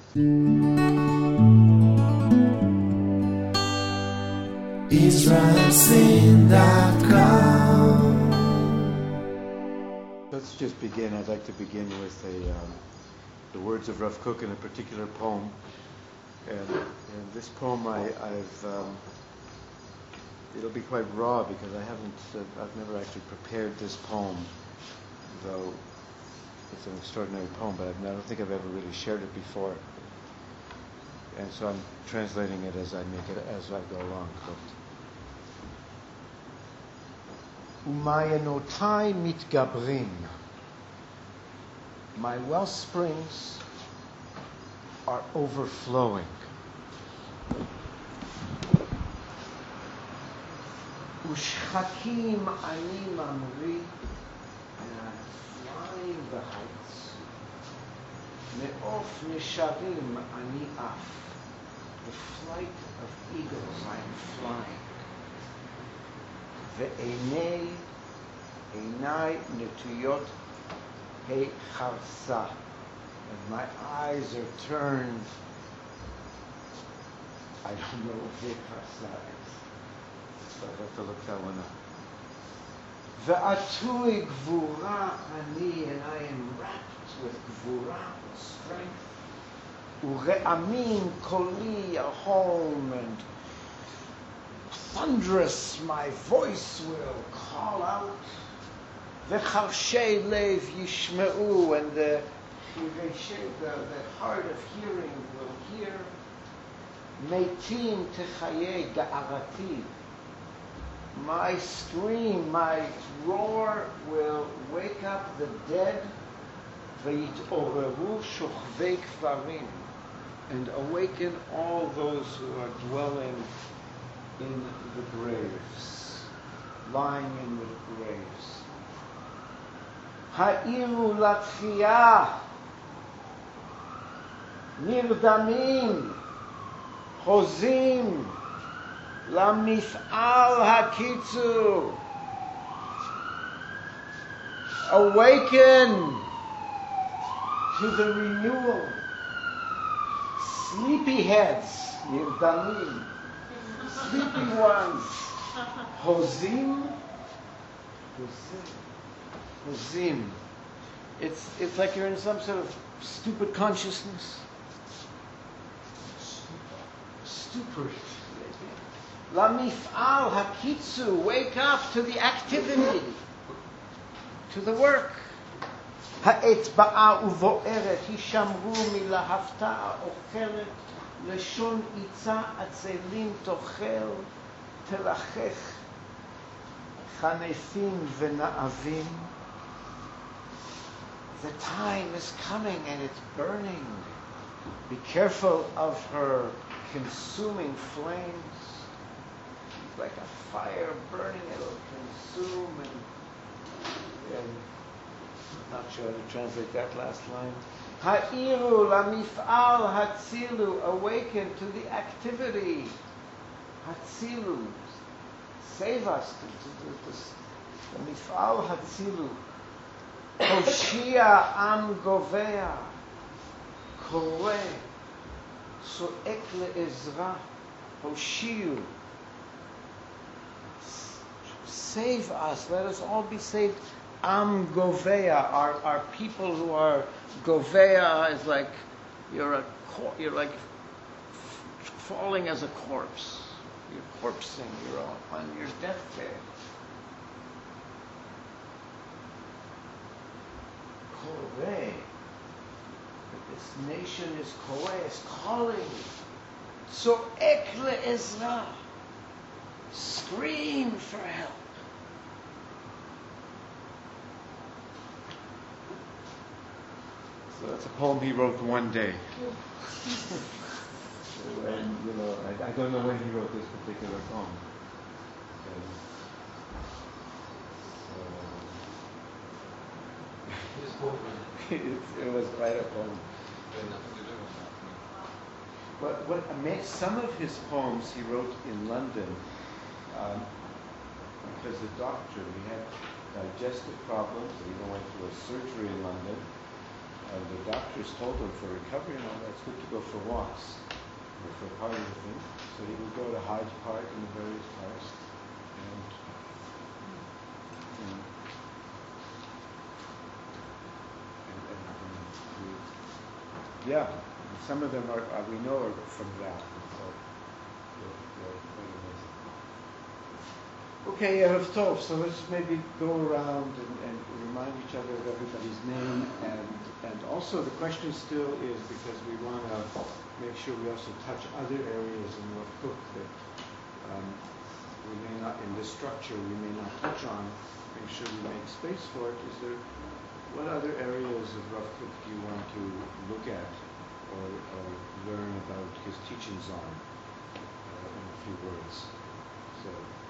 IsraelSing.com. Let's just begin. I'd like to begin with the words of Rav Kook in a particular poem. And this poem, it'll be quite raw because I've never actually prepared this poem, though it's an extraordinary poem, but I don't think I've ever really shared it before. And so I'm translating it as I go along. Umayanotai mitgabrim. My well springs are overflowing. Ushchakim ani mamri, and I'm flying the heights. Me'of nesharim ani af, the flight of eagles I am flying. Ve'enei netuyot he charsa, and my eyes are turned. I don't know what he charsa is, so I have to look that one up. Ve'atui gvura ani, and I am wrapped with gvura, strength. Ure'amin koli, a home, and thunderous my voice will call out. V'charshei lev yishme'u, and the heart of hearing will hear. Meitim techayei ga'arati, my scream, my roar will wake up the dead. V'yitoreru shochvei kvarim, and awaken all those who are dwelling in the graves, lying in the graves. Ha'iru latchiyah, nirdamin, chozim, lamif'al hakitzu. Awaken to the renewal. Sleepy heads, nirdamin, sleepy ones. Hozim. It's like you're in some sort of stupid consciousness. Stupor. Lamif'al hakitzu, wake up to the activity, to the work. Ha'et ba'a uvo'eret, hishamru milahafta ocheret, leshon itza atzelim tochel, telachech, chanefim v'na'avim. The time is coming and it's burning. Be careful of her consuming flames. It's like a fire burning, it'll consume. And I'm not sure how to translate that last line. Ha'iru lamif'al hatzilu, awaken to the activity. Hatzilu, save us. Lamif'al hatzilu. Hoshia am govea, kore, so'ek le'ezra, Hoshiu. Save us, let us all be saved. Am govea, our people who are govea is like you're like falling as a corpse. You're corpsing. You're on your deathbed. Koreh. This nation is Koreh, is calling. So ekle Ezra. Scream for help. So that's a poem he wrote one day. And I don't know when he wrote this particular poem. It was quite a poem. But some of his poems he wrote in London because the doctor, he had digestive problems. He even went through a surgery in London. the doctors told him for recovery and all that, it's good to go for walks, or for part of the thing. So he would go to Hyde Park and the various parks, and yeah, some of them are we know are from that. So they're quite amazing. Okay, Erev Tov. So let's maybe go around and remind each other of everybody's name, and also the question still is, because we want to make sure we also touch other areas in Rav Kook that we may not, in this structure, we may not touch on. Make sure we make space for it. Is there, what other areas of Rav Kook do you want to look at or learn about his teachings on in a few words? So.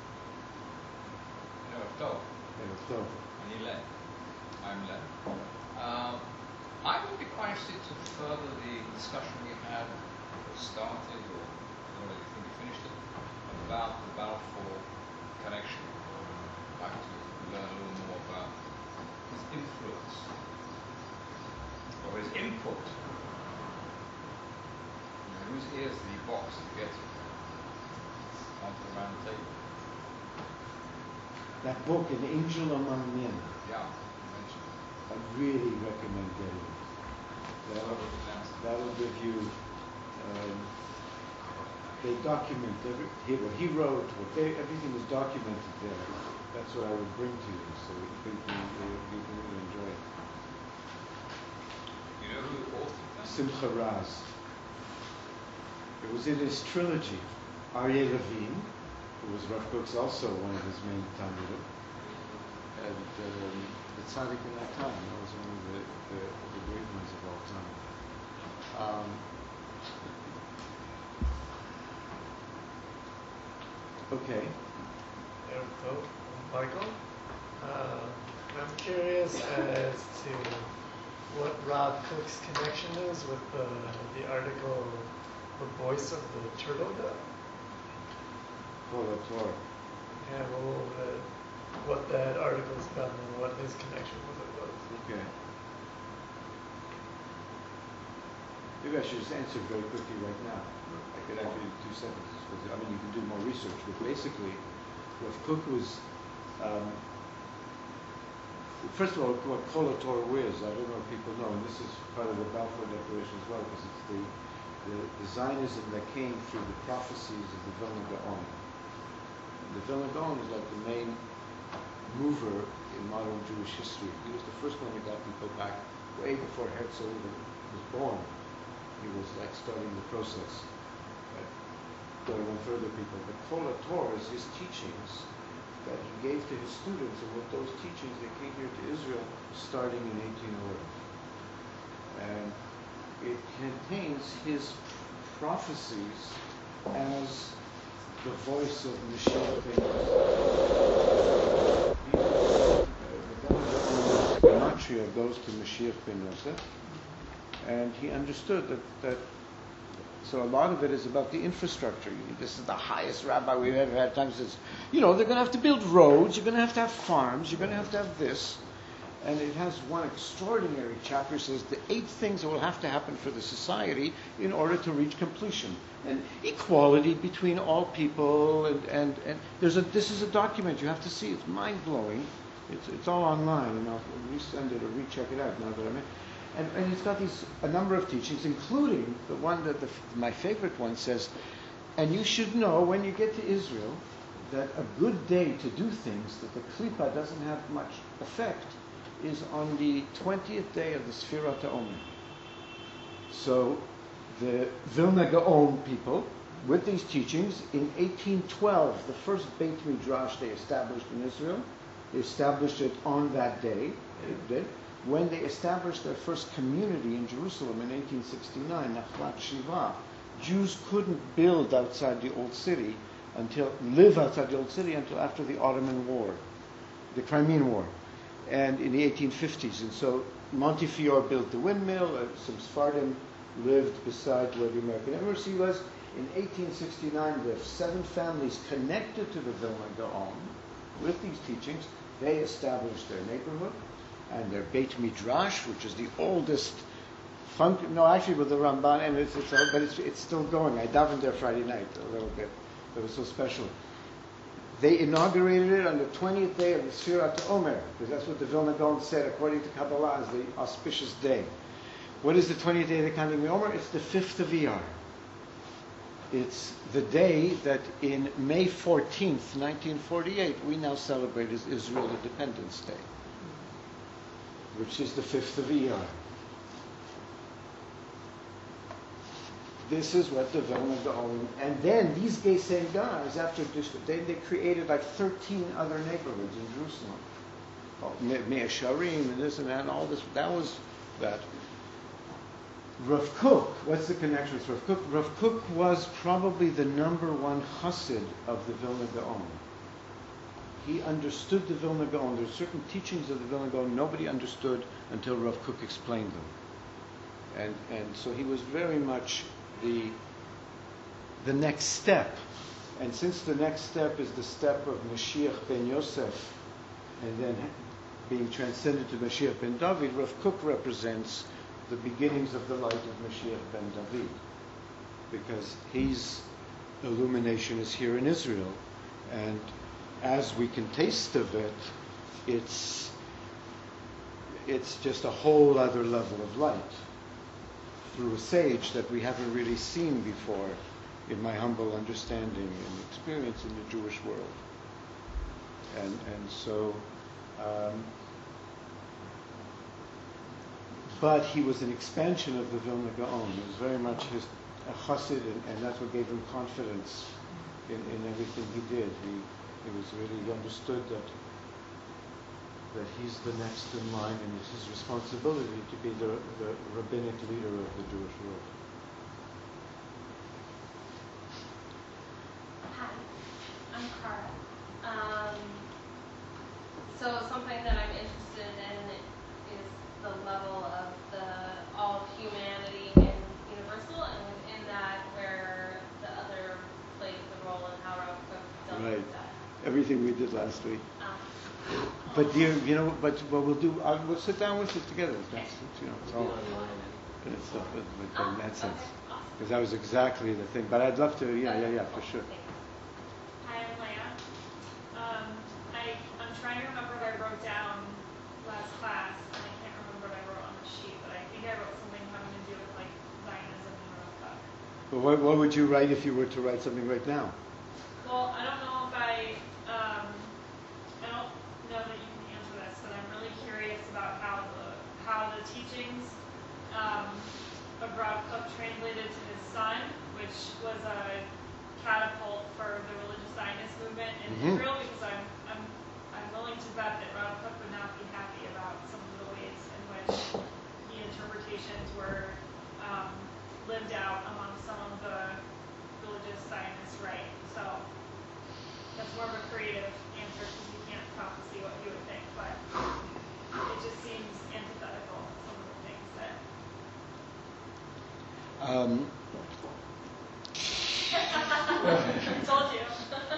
Erev Tov. I'm Len. I would be quite interested to further the discussion we had, or started, or I think we finished it, about the Balfour connection. I'd like to learn a little more about his influence, or his input. Whose ears did he box to get onto the round table? That book, An Angel Among Men. Yeah, you mentioned it. I really recommend getting it. That'll give you. They document what he wrote. Everything is documented there. That's what I would bring to you, so you can really enjoy it. You know who authored that? Simcha Raz. It was in his trilogy. Aryeh Levine, who was Rav Kook's also one of his main talmidim, and the tzaddik in that time. That was one of the great ones of all time. Okay. Michael, I'm curious as to what Rav Kook's connection is with the article, The Voice of the Turtle Dove. Oh, that's right. Yeah, a little bit what that article's about and what his connection with it was. Okay. Maybe I should just answer very quickly right now. I could actually do 2 sentences. I mean, you can do more research, but basically, Rav Kook was, first of all, what Kol HaTorah is, I don't know if people know, and this is part of the Balfour Declaration as well, because it's the Zionism that came through the prophecies of the Vilna Gaon. The Vilna Gaon is like the main mover in modern Jewish history. He was the first one that got people back way before Herzl even was born. He was like starting the process. Going on further people. But Kol HaTorah is his teachings that he gave to his students, and with those teachings they came here to Israel starting in 1811. And it contains his prophecies as the voice of Mashiach ben Yosef. The gematria goes to Mashiach ben Yosef, and he understood that so a lot of it is about the infrastructure. This is the highest rabbi we've ever had. Times says, they're going to have to build roads, you're going to have farms, you're going to have this. And it has one extraordinary chapter, says the 8 things that will have to happen for the society in order to reach completion. And equality between all people, and this is a document, you have to see, it's mind-blowing. It's all online, and I'll resend it or recheck it out now that I'm in. And it's got a number of teachings, including the one that my favorite one says, and you should know when you get to Israel that a good day to do things, that the Klippa doesn't have much effect, is on the 20th day of the Sfirat HaOmer. So the Vilna Gaon people, with these teachings, in 1812, the first Beit Midrash they established in Israel, they established it on that day, when they established their first community in Jerusalem in 1869, Nachlat Shiva. Jews couldn't live outside the old city until after the Ottoman War, the Crimean War, and in the 1850s. And so Montefiore built the windmill. Some Sephardim lived beside where the American Embassy was. In 1869, there were 7 families connected to the Vilna Gaon with these teachings. They established their neighborhood and their Beit Midrash, which is the oldest No, actually with the Ramban, and it's still going. I davened there Friday night a little bit. It was so special. They inaugurated it on the 20th day of the Sfirat Omer, because that's what the Vilna Gaon said, according to Kabbalah, is the auspicious day. What is the 20th day of the counting of Omer? It's the 5th of Iyar. It's the day that in May 14th, 1948, we now celebrate as Israel Independence Day, which is the 5th of Iyar. This is what the Vilna Gaon, and then these Gesem guys, after this, they created like 13 other neighborhoods in Jerusalem. Mea Sharim and this and that and all this. That was that. Rav Kook, what's the connection with Rav Kook? Rav Kook was probably the number one chassid of the Vilna Gaon. He understood the Vilna Gaon. There are certain teachings of the Vilna Gaon nobody understood until Rav Kook explained them. And so he was very much the next step. And since the next step is the step of Mashiach ben Yosef, and then being transcended to Mashiach ben David, Rav Kook represents the beginnings of the light of Mashiach ben David, because his illumination is here in Israel, and as we can taste of it, it's just a whole other level of light through a sage that we haven't really seen before, in my humble understanding and experience in the Jewish world. And so but he was an expansion of the Vilna Gaon. It was very much a chassid, and that's what gave him confidence in everything he did. He was really understood that he's the next in line, and it's his responsibility to be the rabbinic leader of the Jewish world. Hi, I'm Cara. So something that I'm interested in is the level of all of humanity and universal, and within that, where the other plays the role in how Rav Kook dealt with that. Everything we did last week. But dear, but what we'll do, we'll sit down with it together. That's, it's all good stuff, but in that sense, because that was exactly the thing. But I'd love to, for sure. Hi, I'm Leah. I'm trying to remember what I wrote down last class, and I can't remember what I wrote on the sheet, but I think I wrote something having to do with like Zionism and Rav Kook. But what would you write if you were to write something right now? Well, I don't know if I don't know that you can answer this, but I'm really curious about how the teachings of Rav Kook translated to his son, which was a catapult for the religious Zionist movement in Israel, because I'm willing to bet that Rav Kook would not be happy about some of the ways in which the interpretations were lived out among some of the religious Zionist right. So that's more of a creative answer, because you can't probably see what you would think, but it just seems antithetical to some of the things that. Told you.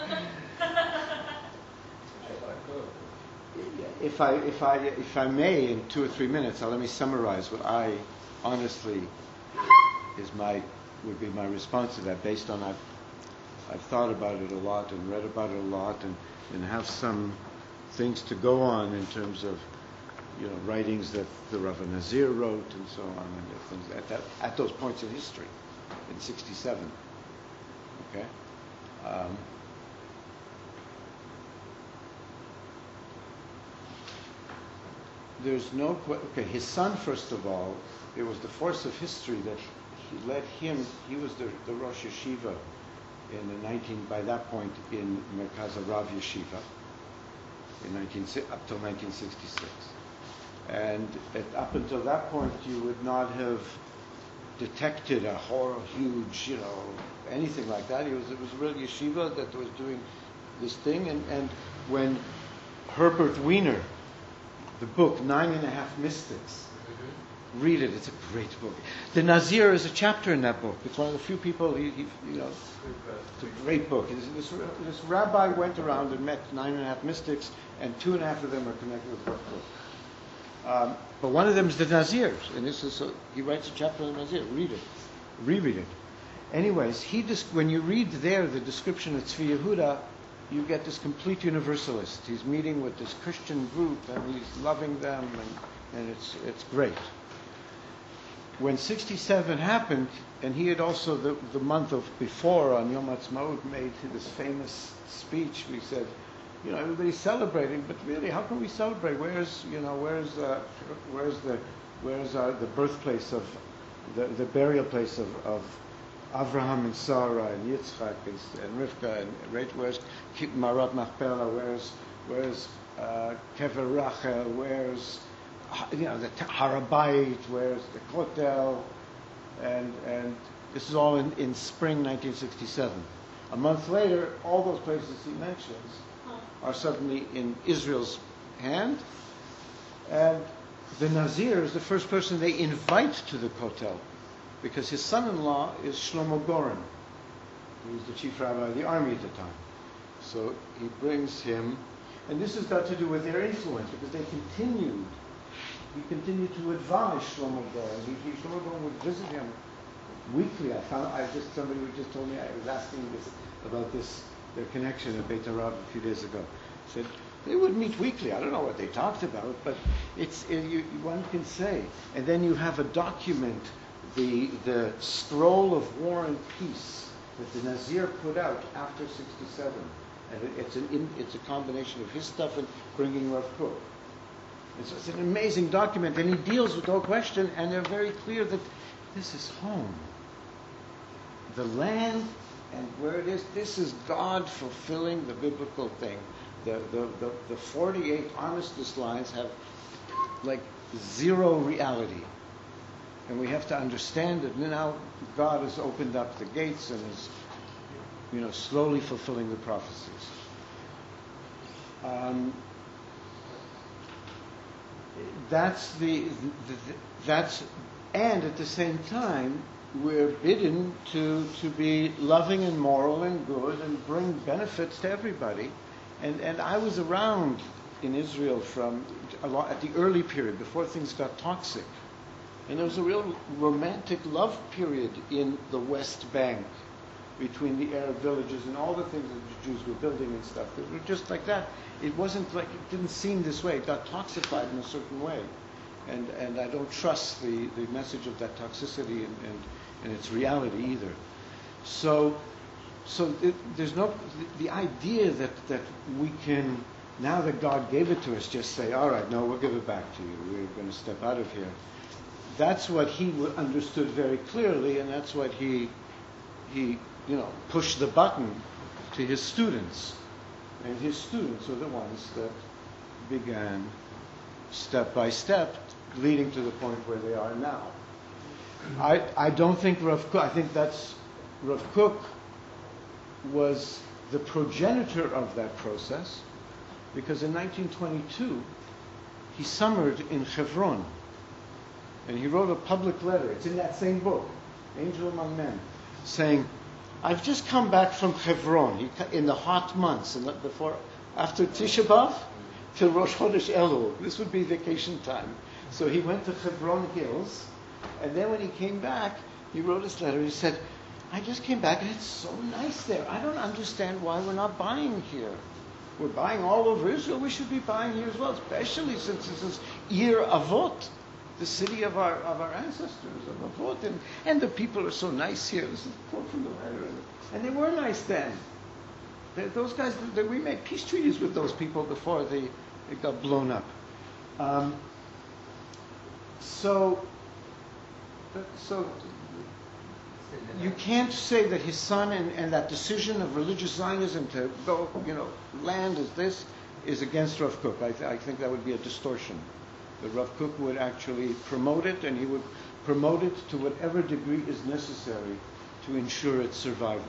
If I may, in 2 or 3 minutes, let me summarize what I honestly would be my response to that, based on I've thought about it a lot and read about it a lot, and have some things to go on in terms of writings that the Rav Nazir wrote and so on, and things at those points in history in '67. Okay. There's no his son, first of all, it was the force of history that he led him. He was the Rosh Yeshiva by that point in Merkaz Rav Yeshiva up till 1966, and up until that point you would not have detected a huge anything like that. It was a real yeshiva that was doing this thing, and when Herbert Wiener, the book 9.5 Mystics, read it. It's a great book. The Nazir is a chapter in that book. It's one of the few people it's a great book. This rabbi went around and met 9.5 mystics, and 2.5 of them are connected with Rav Kook. But one of them is the Nazir, and this is he writes a chapter on the Nazir. Read it, reread it. Anyways, when you read there the description of Tzvi Yehuda, you get this complete universalist. He's meeting with this Christian group, and he's loving them, and it's great. When 67 happened, and he had also the month of before on Yom Ha'atzmaut made this famous speech. We said, everybody's celebrating, but really, how can we celebrate? Where's the birthplace of the burial place of Avraham and Sarah and Yitzchak and Rivka and where's Marat Machpelah? Where's Kever Rachel? Where's the Harabait? Where's the Kotel? And this is all in spring 1967. A month later, all those places he mentions are suddenly in Israel's hand, and the Nazir is the first person they invite to the Kotel, because his son-in-law is Shlomo Goren, who was the chief rabbi of the army at the time. So he brings him, and this has got to do with their influence, because he continued to advise Shlomo Goren. Shlomo Goren would visit him weekly. Somebody just told me, I was asking about their connection at Beit Arab a few days ago. Said they would meet weekly. I don't know what they talked about, but one can say. And then you have a document, the scroll of war and peace that the Nazir put out after 67, and it's a combination of his stuff and bringing Rav Kook. And so it's an amazing document, and he deals with the whole question, and they're very clear that this is home. The land and where it is, this is God fulfilling the biblical thing. The 48 armistice lines have like zero reality. And we have to understand that now God has opened up the gates and is, slowly fulfilling the prophecies. And at the same time, we're bidden to be loving and moral and good and bring benefits to everybody. And I was around in Israel at the early period, before things got toxic. And there was a real romantic love period in the West Bank between the Arab villages and all the things that the Jews were building and stuff. They were just like that. It didn't seem this way. It got toxified in a certain way. And I don't trust the message of that toxicity and its reality either. So there's the idea that we can, now that God gave it to us, just say, all right, no, we'll give it back to you. We're going to step out of here. That's what he understood very clearly, and that's what he pushed the button to his students. And his students are the ones that began step by step, leading to the point where they are now. I don't think Rav Kook, I think that's Rav Kook was the progenitor of that process, because in 1922 he summered in Hebron, and he wrote a public letter. It's in that same book, Angel Among Men, saying, I've just come back from Hebron in the hot months, and after Tisha B'Av till Rosh Chodesh Elul. This would be vacation time. So he went to Hebron Hills, and then when he came back, he wrote his letter. He said, I just came back and it's so nice there. I don't understand why we're not buying here. We're buying all over Israel. We should be buying here as well, especially since this is Ir Avot, the city of our ancestors, of Avot. And the people are so nice here. This is a quote from the letter. And they were nice then. Those guys, we made peace treaties with those people before they got blown up. So you can't say that his son and that decision of religious Zionism to go, land as this is against Rav Kook. I think that would be a distortion. That Rav Kook would actually promote it, and he would promote it to whatever degree is necessary to ensure its survival.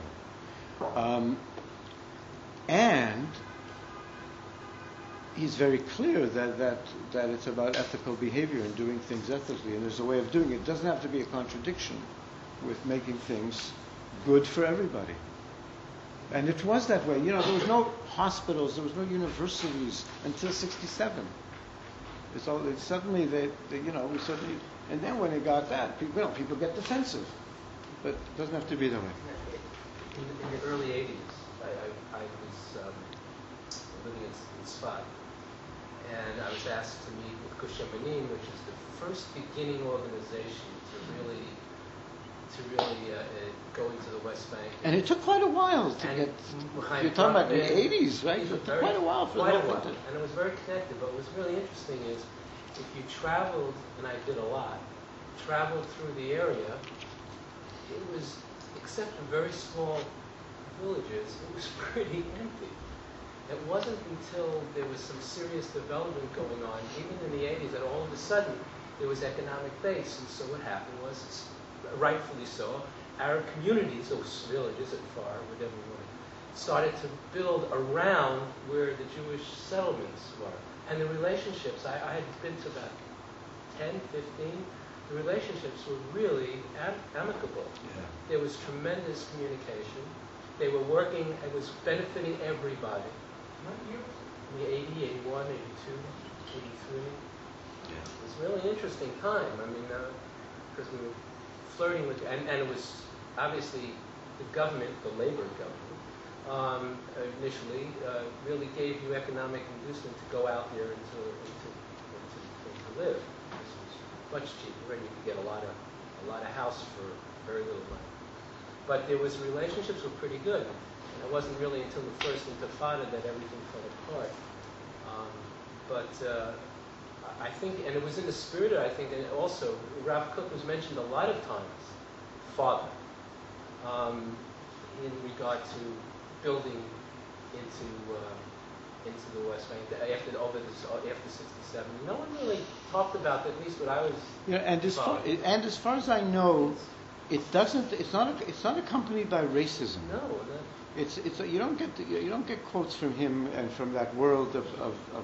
And he's very clear that it's about ethical behavior and doing things ethically, and there's a way of doing it. It doesn't have to be a contradiction with making things good for everybody. And it was that way. There was no hospitals, there was no universities until 67. Suddenly we suddenly, and then when it got that, people get defensive. But it doesn't have to be that way. In the early 80s, I was living in Sfat, and I was asked to meet with Gush Emanim, which is the first beginning organization to really go into the West Bank. And it took quite a while to get. You're talking about the 80s, right? It took quite a while for that. And it was very connected. But what was really interesting is, if you traveled, and I did a lot, traveled through the area, it was, except for very small villages, it was pretty empty. It wasn't until there was some serious development going on, even in the 80s, that all of a sudden there was economic base. And so what happened was, rightfully so, Arab communities, or villages at far, whatever you want, started to build around where the Jewish settlements were. And the relationships, I had been to about 10, 15, the relationships were really amicable. Yeah. There was tremendous communication. They were working, it was benefiting everybody. What year? In the 80, 81, 82, 83. Yeah. It was a really interesting time. I mean, because we were flirting with, and it was obviously the government, the labor government, initially really gave you economic inducement to go out there and to live. This was much cheaper, and you could get a lot of house for very little money. But there was relationships were pretty good. And it wasn't really until the first Intifada that everything fell apart. I think, and it was in the spirit of, I think, and also Rav Kook was mentioned a lot of times, father, in regard to building into the West Bank after 67. No one really talked about that, at least what I was. Yeah, and as far as I know, it doesn't. It's not accompanied by racism. No. It's you don't get quotes from him and from that world of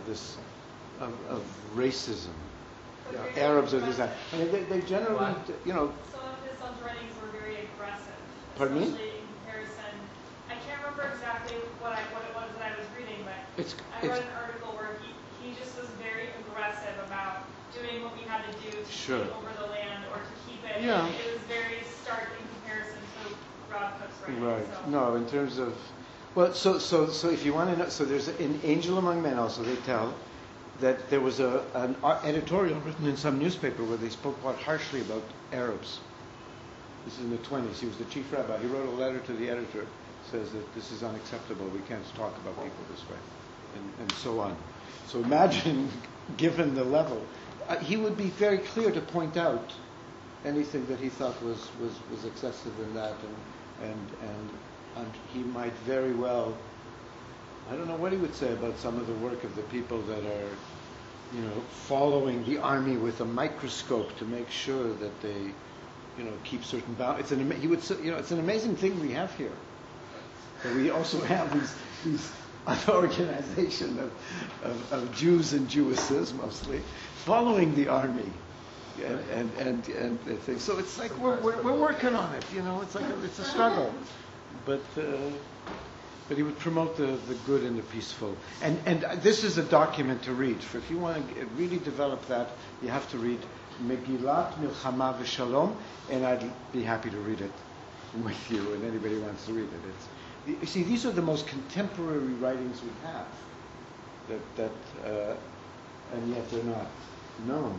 racism. Arabs or this that. I mean, they generally, Some of his son's writings were very aggressive. Pardon me? Especially in comparison. I can't remember exactly what it was that I was reading, but I read an article where he just was very aggressive about doing what we had to do to take over the land or to keep it. Yeah. And it was very stark in comparison to Rav Kook's writing. Right. So. No, in terms of, well, so if you want to know, so there's in Angel Among Men also they tell that there was an editorial written in some newspaper where they spoke quite harshly about Arabs. This is in the 20s. He was the chief rabbi. He wrote a letter to the editor, says that this is unacceptable. We can't talk about people this way, and so on. So imagine, given the level, he would be very clear to point out anything that he thought was excessive in that, and he might very well. I don't know what he would say about some of the work of the people that are, following the army with a microscope to make sure that they, keep certain boundaries. He would say, it's an amazing thing we have here. But we also have these other organization of Jews and Jewesses mostly following the army, and things. So it's like we're working on it. It's like it's a struggle, but he would promote the good and the peaceful. And this is a document to read. If you want to really develop that, you have to read Megillat Milchama V'Shalom, and I'd be happy to read it with you, and anybody who wants to read it. You see, these are the most contemporary writings we have, and yet they're not known.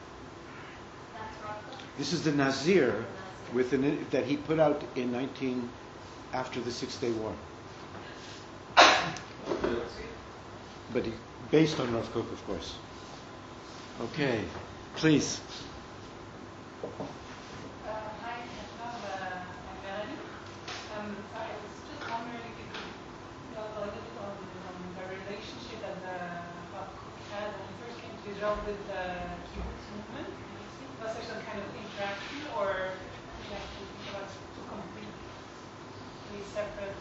This is the Nazir that he put out after the 6-Day War. But based on Rav Kook, of course. Okay, please. Hi, I'm Melanie. I was just wondering if you could talk a little bit on the relationship that Rav Kook had when he first came to Israel with the kibbutz movement. Was there some kind of interaction, or did you have to think about two completely separate?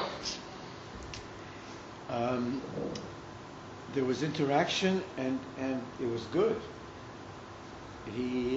There was interaction, and it was good. He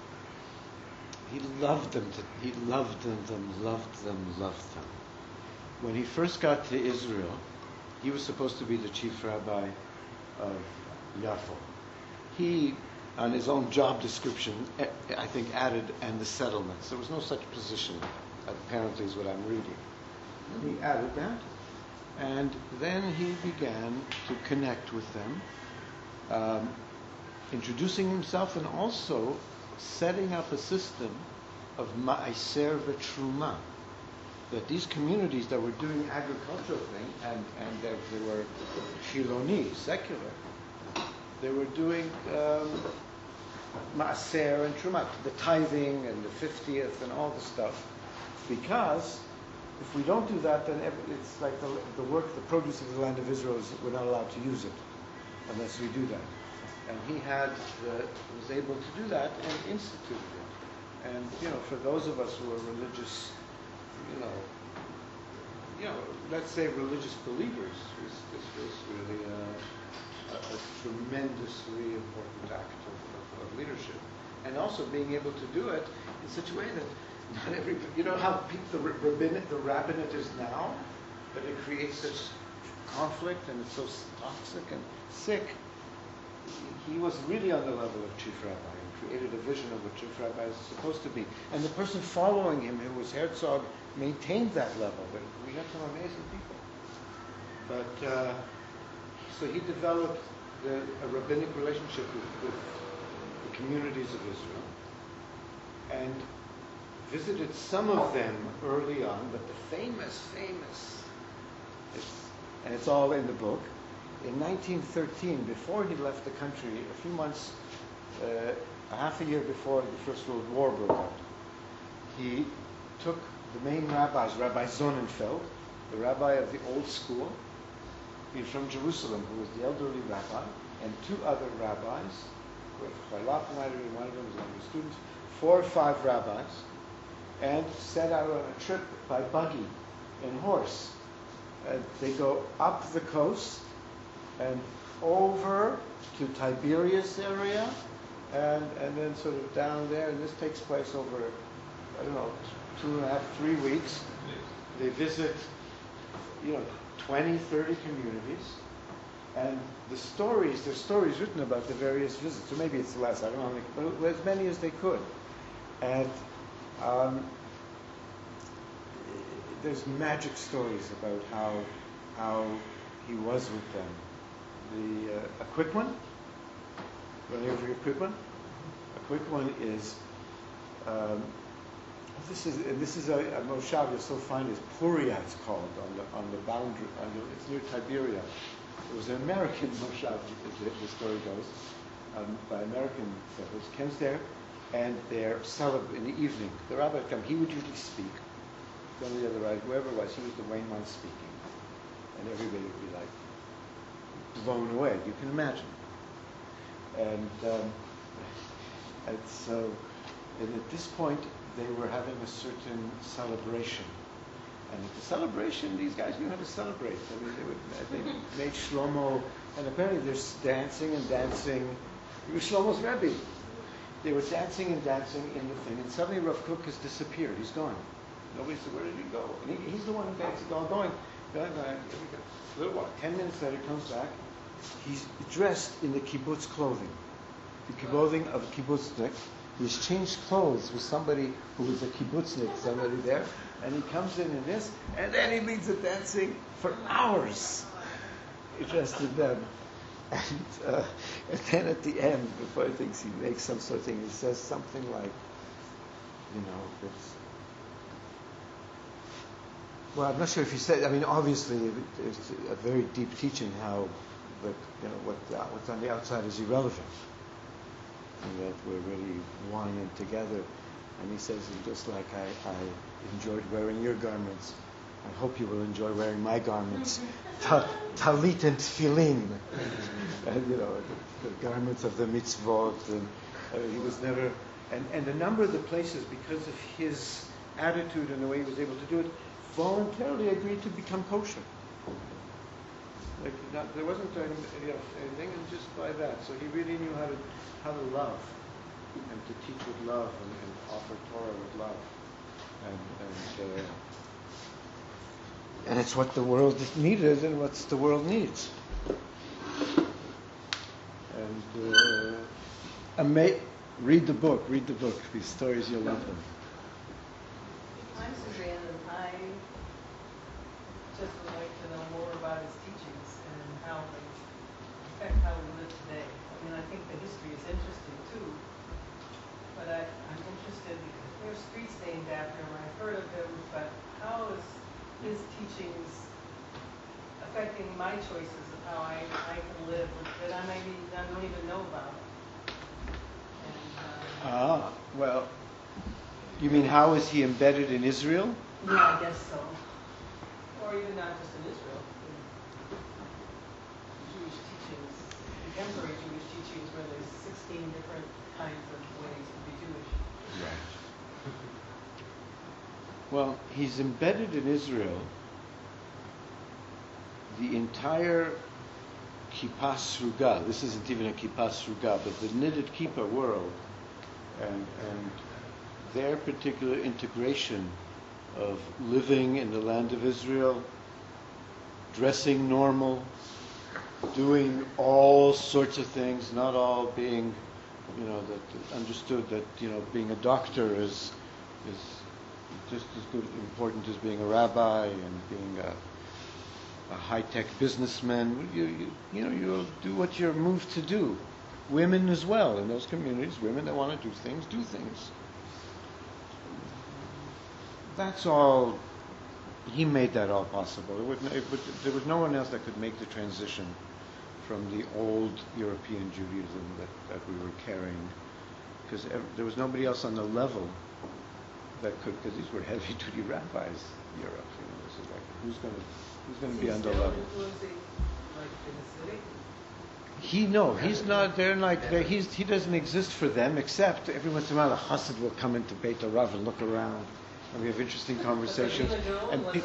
loved them. He loved them. When he first got to Israel, he was supposed to be the chief rabbi of Yafo. he, on his own job description, I think added, and the settlements. There was no such position, apparently, is what I'm reading. And he added that, and then he began to connect with them, introducing himself and also setting up a system of ma'aser v'truma, that these communities that were doing agricultural thing, and they were Shiloni, secular, they were doing ma'aser and truma, the tithing and the 50th and all the stuff, because if we don't do that, then it's like the work, the produce of the land of Israel, we're not allowed to use it unless we do that. And he was able to do that and instituted it. And for those of us who are religious, let's say religious believers, this was really a tremendously important act of leadership. And also being able to do it in such a way that not every, how the rabbinate is now, that it creates such conflict and it's so toxic and sick. He was really on the level of chief rabbi and created a vision of what chief rabbi is supposed to be. And the person following him, who was Herzog, maintained that level. But we have some amazing people. But so he developed a rabbinic relationship with the communities of Israel and visited some of them early on. But the famous, and it's all in the book, in 1913, before he left the country, a few months, a half a year before the First World War broke out, he took the main rabbis, Rabbi Sonnenfeld, the rabbi of the old school, he's from Jerusalem, who was the elderly rabbi, and two other rabbis, one of them was one of his students, 4 or 5 rabbis, and set out on a trip by buggy and horse. They go up the coast and over to Tiberias area, and then sort of down there, and this takes place over, 2.5, 3 weeks. They visit, 20, 30 communities, and there's stories written about the various visits, or maybe it's less, I don't know, but as many as they could. And there's magic stories about how he was with them. A quick one. Running over your quick one. A quick one is this is a moshav you'll still find is Puria. It's called on the boundary. It's near Tiberia. It was an American moshav. The story goes by American settlers. Comes there, and they're celebrating in the evening. The rabbi would come. He would usually speak. One of the other rabbis, whoever it was, he was the main one speaking, and everybody would be like blown away. You can imagine. And so, and at this point, they were having a certain celebration. And at the celebration, these guys knew how to celebrate. I mean, they made Shlomo, and apparently there's dancing and dancing. It was Shlomo's Rebbe. They were dancing and dancing in the thing, and suddenly Rav Kook has disappeared. He's gone. Nobody said, where did he go? And he's the one who danced, going. A little while, 10 minutes later, comes back. He's dressed in the kibbutz clothing, the clothing of a kibbutznik. He's changed clothes with somebody who was a kibbutznik, somebody there, and he comes in this, and then he leads the dancing for hours. He dressed in them. And then at the end, before he thinks he makes some sort of thing, he says something like, well, I'm not sure if he said. I mean, obviously, it's a very deep teaching how, what's on the outside is irrelevant, and that we're really one and together. And he says, just like I enjoyed wearing your garments, I hope you will enjoy wearing my garments, talit and tefillin, and the garments of the mitzvot. And he was never, and a number of the places, because of his attitude and the way he was able to do it, voluntarily agreed to become kosher. There wasn't anything, and just by that. So he really knew how to love, and to teach with love, and offer Torah with love, and it's what the world needed, and what the world needs. And Read the book. Read the book. These stories, you'll love them. I'm Suzanne, and I just would like to know more about his teachings and how they affect how we live today. I mean, I think the history is interesting too, but I'm interested because there's streets named after him. I've heard of him, but how is his teachings affecting my choices of how I can live that I don't even know about? And, well, you mean how is he embedded in Israel? yeah, I guess so. Or even not just in Israel. Jewish teachings, contemporary Jewish teachings, where there's 16 different kinds of ways to be Jewish. Right. Well, he's embedded in Israel. The entire Kippah Sruga, this isn't even a Kippah Sruga, but the knitted kippah world and their particular integration of living in the land of Israel, dressing normal, doing all sorts of things, not all being, that understood that, being a doctor is just as good, important as being a rabbi and being a high-tech businessman. You'll do what you're moved to do. Women as well, in those communities, women that want to do things. That's all. He made that all possible. There was no one else that could make the transition from the old European Judaism that we were carrying, because there was nobody else on the level that could, because these were heavy-duty rabbis, Europe. This is like, who's going to be on the level? He's not. They're like he doesn't exist for them, except every once in a while a Chassid will come into Beit Rav and look around, and we have interesting conversations. And the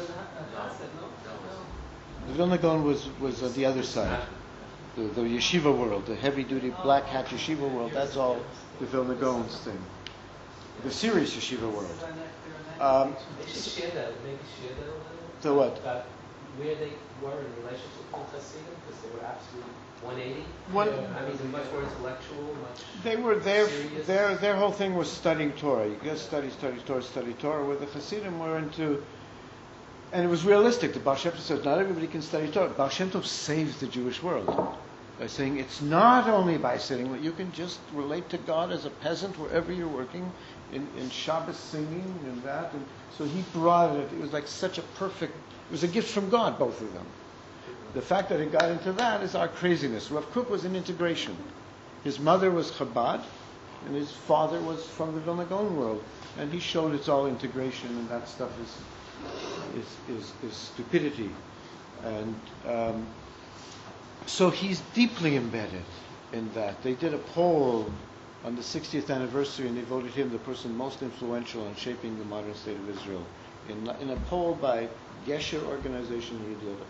Vilna Gaon was the other side, the yeshiva world, the heavy-duty black hat yeshiva world. That's all the Vilna Gaon's thing. The serious yeshiva world. Maybe share that a little. So what? About where they were in relationship to Hasidim, because they were absolutely 180. I mean, much more intellectual, They were there. serious. Their whole thing was studying Torah. You guys study Torah. Where the Hasidim were into, and it was realistic. The Baal Shem Tov says not everybody can study Torah. Baal Shem Tov saves the Jewish world by saying it's not only by sitting, but you can just relate to God as a peasant wherever you're working, in Shabbos singing and that. And so he brought it. It was like such a perfect. It was a gift from God, both of them. The fact that it got into that is our craziness. Rav Kook was an integration. His mother was Chabad, and his father was from the Vilna Gaon world, and he showed it's all integration, and that stuff is stupidity, and so he's deeply embedded in that. They did a poll on the 60th anniversary, and they voted him the person most influential in shaping the modern state of Israel. In a poll by Gesher organization, he did.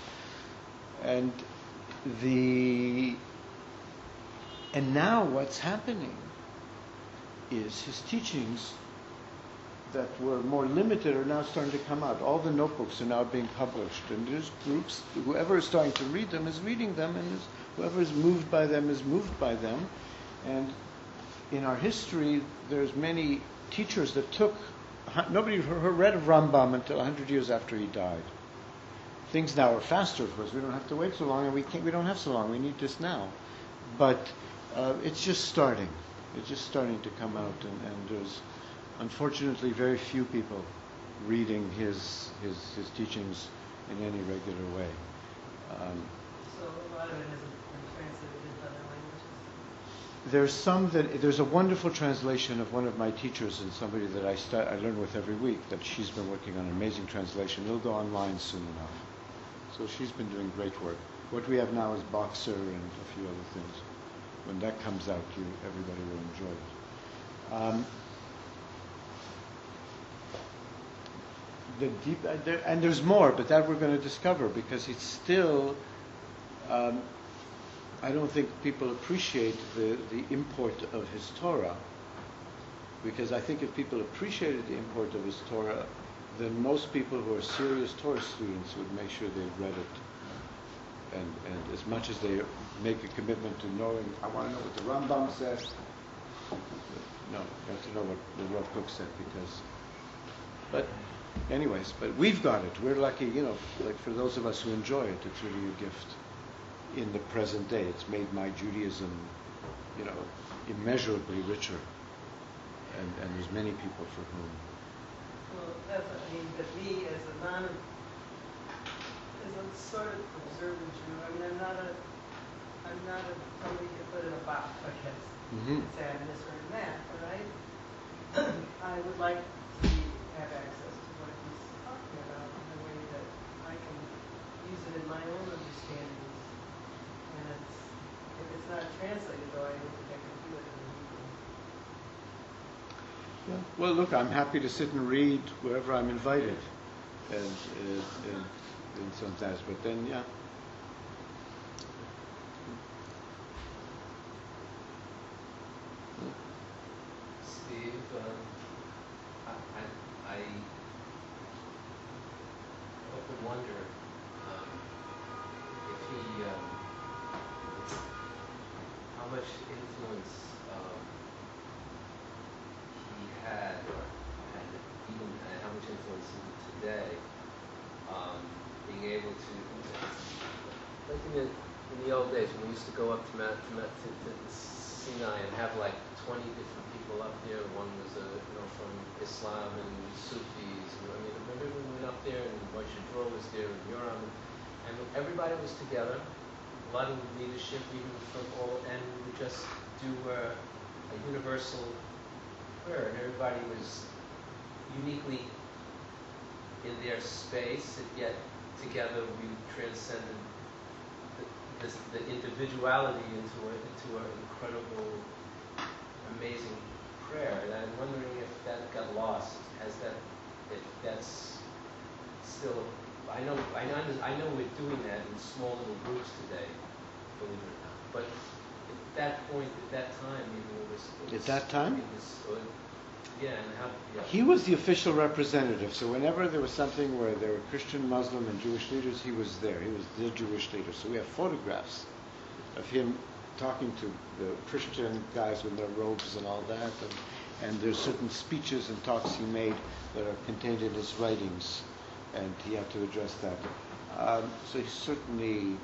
And now what's happening is his teachings that were more limited are now starting to come out. All the notebooks are now being published, and there's groups, whoever is starting to read them is reading them, and whoever is moved by them is moved by them. And in our history, there's many teachers that nobody read of Rambam until 100 years after he died. Things now are faster, of course. We don't have to wait so long, and we don't have so long. We need this now. But it's just starting. It's just starting to come out, and there's unfortunately very few people reading his teachings in any regular way. So a lot of it hasn't been translated into other languages. There's a wonderful translation of one of my teachers and somebody that I learn with every week, that she's been working on an amazing translation. It'll go online soon enough. So she's been doing great work. What we have now is Boxer and a few other things. When that comes out, everybody will enjoy it. And there's more, but that we're going to discover, because it's still. I don't think people appreciate the import of his Torah, because I think if people appreciated the import of his Torah, then most people who are serious Torah students would make sure they've read it. And as much as they make a commitment to knowing, I want to know what the Rambam says, No, you have to know what the Rav Kook said because. But, anyways, but we've got it. We're lucky, like for those of us who enjoy it, it's really a gift in the present day. It's made my Judaism, immeasurably richer. And there's many people for whom. Well, that's what I mean. But me, as a sort of observant Jew, I mean, I'm not somebody you put in a box, I guess. Mm-hmm. Say I'm this or I'm that, but I would like to have access to what he's talking about in a way that I can use it in my own understandings. And if it's not translated, though, I don't think I can do it in Hebrew. Yeah. Well, look, I'm happy to sit and read wherever I'm invited, and sometimes. But then, yeah. Steve, I often wonder if he, how much influence he had, or even how much influence today, being able to, like in the old days when we used to go up to Sinai and have like 20 different people up there. One was from Islam and Sufis. I mean, remember when we went up there and Moshe Dror was there and Yoram, and everybody was together. A lot of leadership, even from all, and we would just do a universal prayer, and everybody was uniquely in their space, and yet together we transcended the individuality into an incredible, amazing prayer. And I'm wondering if that got lost. If that's still, I know we're doing that in small little groups today, believe it or not. But at that point, at that time, it was At that time? It was, yeah, and how? Yeah. He was the official representative, so whenever there was something where there were Christian, Muslim, and Jewish leaders, he was there. He was the Jewish leader. So we have photographs of him talking to the Christian guys with their robes and all that, and there's certain speeches and talks he made that are contained in his writings, and he had to address that. So he certainly,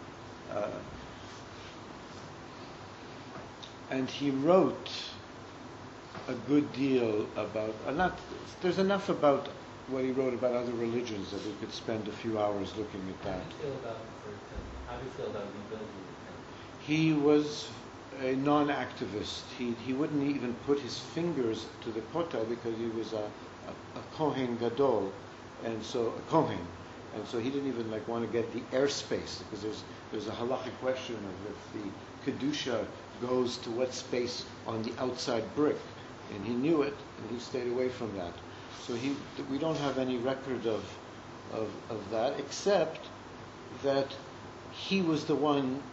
and he wrote a good deal about, there's enough about what he wrote about other religions that we could spend a few hours looking at that. How do you feel about rebuilding the temple? He was a non-activist. He wouldn't even put his fingers to the kotel because he was a Kohen Gadol, and so a Kohen, and so he didn't even want to get the airspace because there's a halachic question of if the kedusha goes to what space on the outside brick. And he knew it, and he stayed away from that. So we don't have any record of that, except that he was the one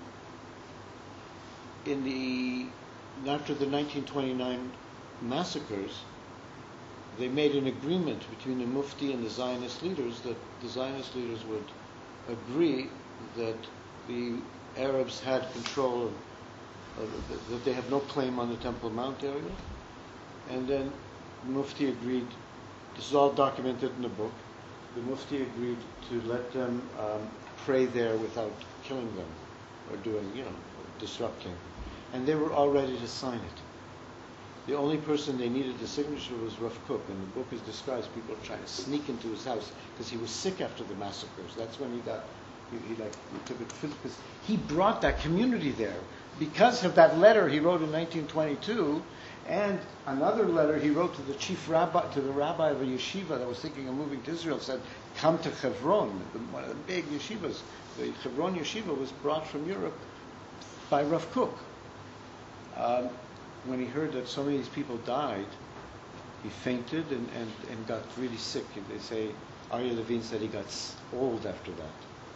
after the 1929 massacres, they made an agreement between the Mufti and the Zionist leaders that the Zionist leaders would agree that the Arabs had control that they have no claim on the Temple Mount area. And then the Mufti agreed, this is all documented in the book, the Mufti agreed to let them pray there without killing them or disrupting. And they were all ready to sign it. The only person they needed the signature was Rav Kook, and the book is describes people trying to sneak into his house because he was sick after the massacres. That's when he took it because he brought that community there. Because of that letter he wrote in 1922, and another letter he wrote to the chief rabbi, to the rabbi of a yeshiva that was thinking of moving to Israel, said, come to Hebron, one of the big yeshivas. The Hebron yeshiva was brought from Europe by Rav Kook. When he heard that so many of these people died, he fainted and got really sick. They say, Aryeh Levine said he got old after that.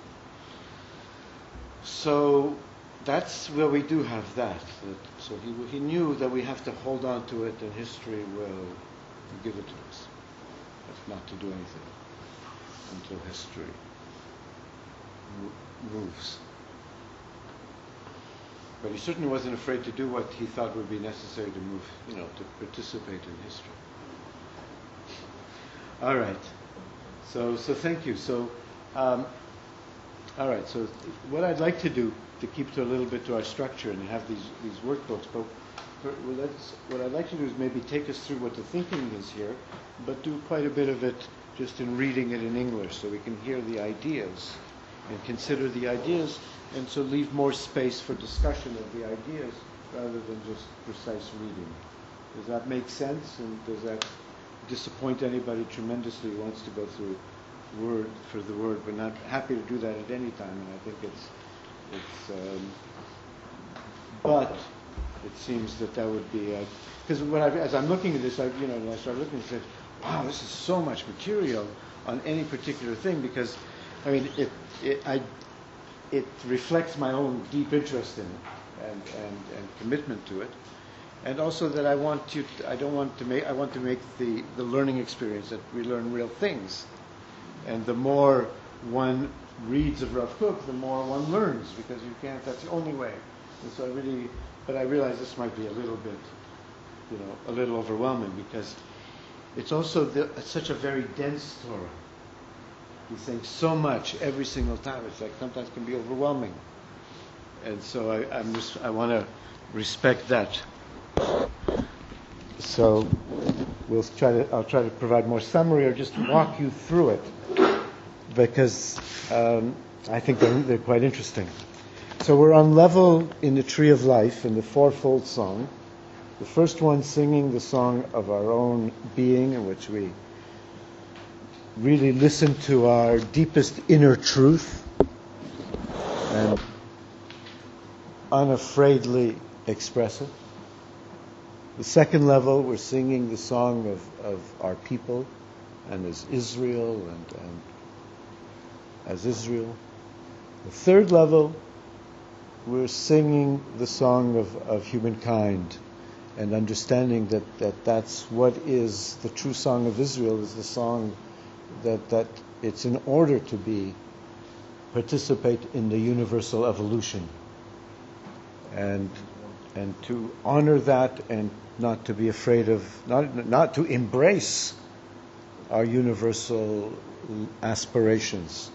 So that's where we do have that. So he knew that we have to hold on to it, and history will give it to us. If not to do anything until history moves. But he certainly wasn't afraid to do what he thought would be necessary to move, to participate in history. All right. So thank you. So, all right. So what I'd like to do, to keep to a little bit to our structure and have these workbooks, but what I'd like to do is maybe take us through what the thinking is here, but do quite a bit of it just in reading it in English, so we can hear the ideas and consider the ideas, and so leave more space for discussion of the ideas rather than just precise reading. Does that make sense? And does that disappoint anybody tremendously who wants to go through word for the word? We're not happy to do that at any time, and I think but it seems that would be because as I'm looking at this, I started looking and said, wow, this is so much material on any particular thing, because I mean it reflects my own deep interest in it and commitment to it, and also that I want to make the learning experience that we learn real things, and the more one reads of Rav Kook, the more one learns, because you can't. That's the only way. And so I realize this might be a little bit, a little overwhelming, because it's also such a very dense Torah. He's saying so much every single time. It's like sometimes can be overwhelming, and so I want to respect that. So I'll try to provide more summary or just walk you through it, because I think they're quite interesting. So we're on level in the Tree of Life in the fourfold song. The first one singing the song of our own being, in which we really listen to our deepest inner truth and unafraidly express it. The second level, we're singing the song of our people and as Israel and as Israel. The third level, we're singing the song of humankind and understanding that that's what is the true song of Israel, is the song that it's in order to participate in the universal evolution and to honor that, and not to be afraid of, not to embrace our universal aspirations.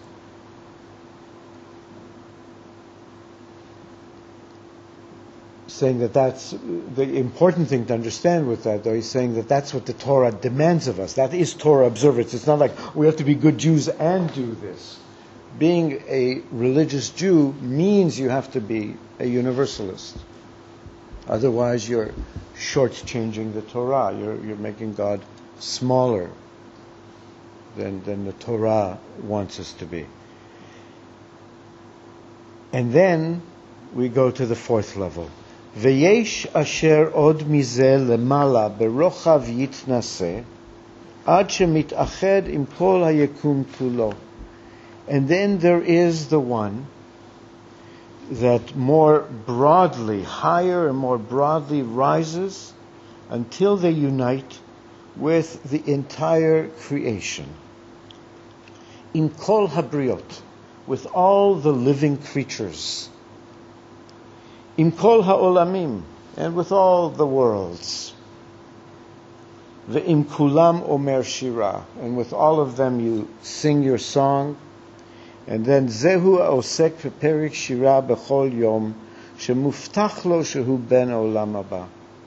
Saying that's the important thing to understand with that, though. He's saying that that's what the Torah demands of us. That is Torah observance. It's not like we have to be good Jews and do this. Being a religious Jew means you have to be a universalist. Otherwise, you're shortchanging the Torah. You're making God smaller than the Torah wants us to be. And then we go to the fourth level. V'yesh asher od mizeh lemala berochav yitnaseh ad shemitached im kol hayekum kulo. And then there is the one that more broadly, higher and more broadly rises until they unite with the entire creation. In kol habriot, with all the living creatures. In kol ha'olamim, and with all the worlds. Ve'im kulam omer shira, and with all of them you sing your song. And then zehu osek perik shira bechol yom shemuftach lo shehu ben olam haba.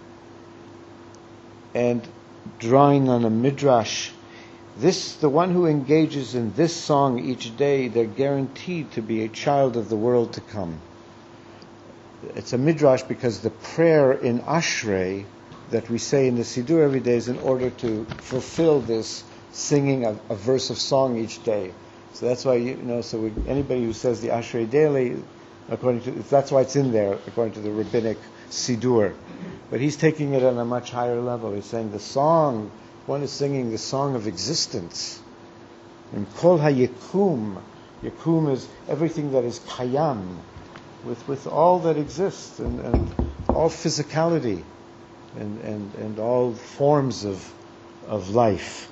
And drawing on a midrash, the one who engages in this song each day, they're guaranteed to be a child of the world to come. It's a midrash because the prayer in Ashrei that we say in the Siddur every day is in order to fulfill this singing a verse of song each day. So that's why, anybody who says the Ashrei daily, that's why it's in there, according to the rabbinic Siddur. But he's taking it on a much higher level. He's saying the song, one is singing the song of existence. And kol hayekum, yekum is everything that is kayam, with all that exists, and all physicality, and all forms of life.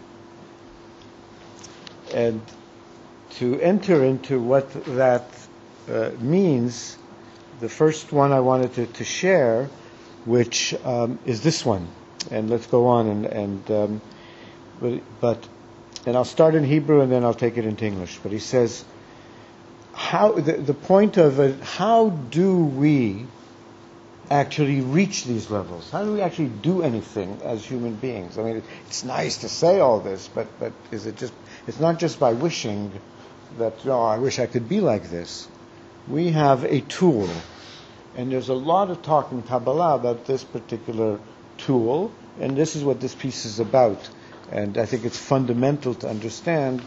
And to enter into what that means, the first one I wanted to share, which is this one. And let's go on and I'll start in Hebrew and then I'll take it into English. But he says, how the point of it, how do we actually reach these levels? How do we actually do anything as human beings? I mean, it's nice to say all this, but is it just? It's not just by wishing that, I wish I could be like this. We have a tool, and there's a lot of talk in Kabbalah about this particular tool, and this is what this piece is about. And I think it's fundamental to understand,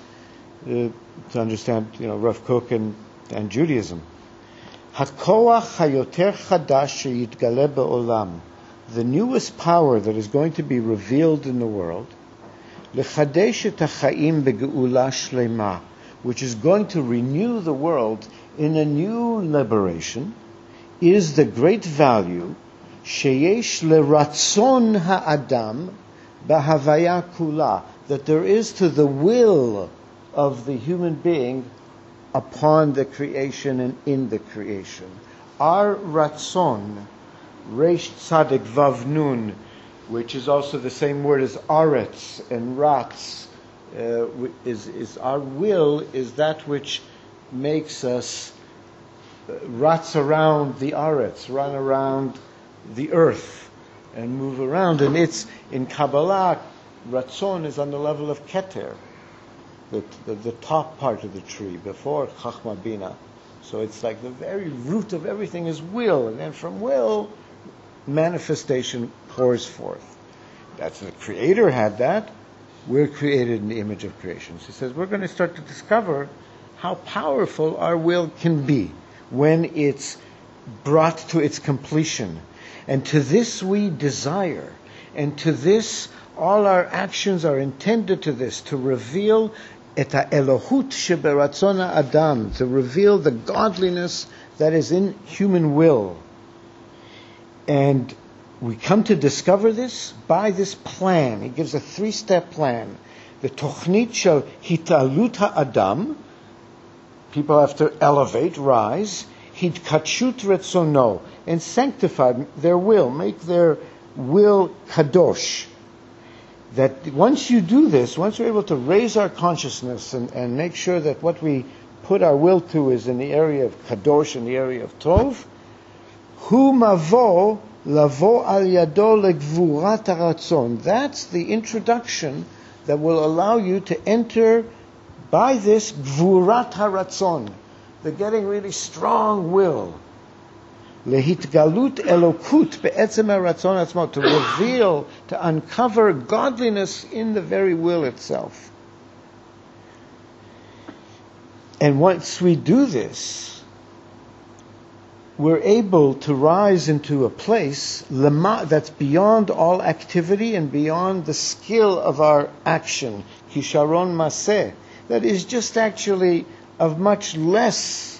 Rav Kook and Judaism. HaKoach hayoter chadash sheyitgale be'olam, the newest power that is going to be revealed in the world, lechadesh et hachaim begeula shlema, which is going to renew the world in a new liberation, is the great value sheyesh leratzon ha'adam b'havaya kula, that there is to the will of the human being upon the creation and in the creation. Our ratzon, resh tzadik vav nun, which is also the same word as aretz and ratz, is our will, is that which makes us ratz around the aretz, run around the earth and move around. And it's in Kabbalah, ratzon is on the level of keter, the top part of the tree before chachma bina. So it's like the very root of everything is will, and then from will, manifestation pours forth. That's the Creator had that. We're created in the image of creation. So he says we're going to start to discover how powerful our will can be when it's brought to its completion. And to this we desire. And to this, all our actions are intended to this, to reveal et ha'elohut sheberatzon ha'adam, to reveal the godliness that is in human will. And we come to discover this by this plan. He gives a 3-step plan. The tochnit shel hitalut ha'adam, people have to elevate, rise, hitkatshut retzono, and sanctify their will, make their will kadosh. That once you do this, once we're able to raise our consciousness and make sure that what we put our will to is in the area of kadosh, in the area of tov, hu mavo lavo al yado legvurat haratzon. That's the introduction that will allow you to enter by this gvurat haratzon, the getting really strong will. Lehitgalut elokut be'etzem haratzon atzmo, to reveal, to uncover godliness in the very will itself. And once we do this, we're able to rise into a place that's beyond all activity and beyond the skill of our action. Kisharon maseh, that is just actually of much less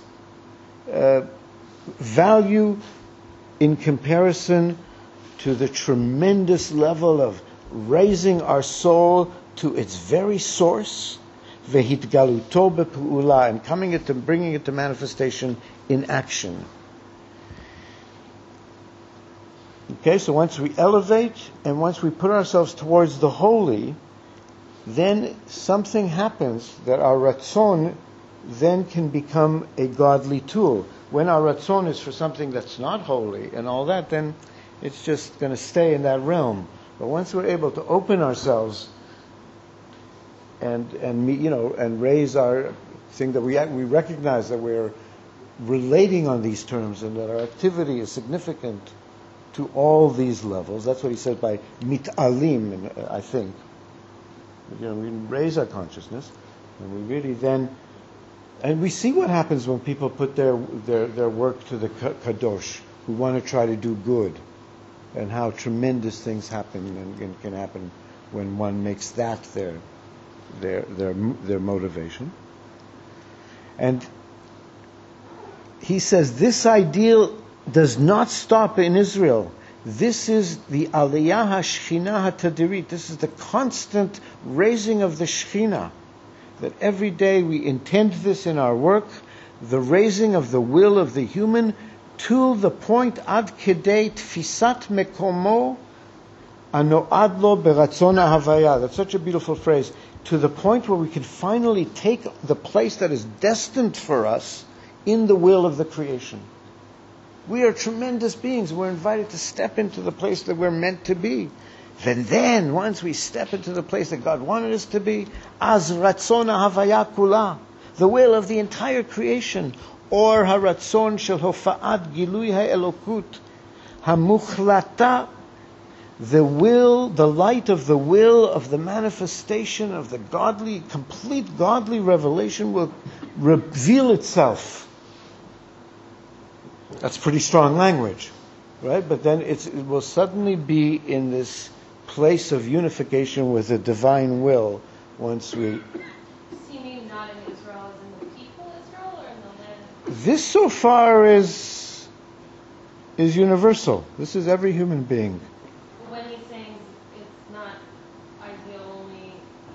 value in comparison to the tremendous level of raising our soul to its very source, vehitgaluto bepu'ula, and bringing it to manifestation in action. Okay, so once we elevate and once we put ourselves towards the holy, then something happens that our ratzon then can become a godly tool. When our ratzon is for something that's not holy and all that, then it's just going to stay in that realm. But once we're able to open ourselves and raise our thing, that we recognize that we're relating on these terms and that our activity is significant to all these levels. That's what he said by mitalim, I think. We raise our consciousness, and we really then, and we see what happens when people put their work to the kadosh, who want to try to do good, and how tremendous things happen and can happen when one makes that their motivation. And he says this ideal does not stop in Israel. This is the Aliyah HaShechina HaTadirit. This is the constant raising of the Shechina. That every day we intend this in our work, the raising of the will of the human to the point ad kedei tfisat mekomo anoad lo beratzon havaya. That's such a beautiful phrase. To the point where we can finally take the place that is destined for us in the will of the creation. We are tremendous beings. We're invited to step into the place that we're meant to be. And then, once we step into the place that God wanted us to be, az ratzon havaya kula, the will of the entire creation, or haratzon shel hofa'at gilui ha'elokut, hamukhlata, the will, the light of the will of the manifestation of the godly, complete godly revelation will reveal itself. That's pretty strong language, right? But then it will suddenly be in this place of unification with the divine will once we... Does he mean not in Israel as in the people Israel or in the land? This so far is universal. This is every human being. When he's saying it's not ideal only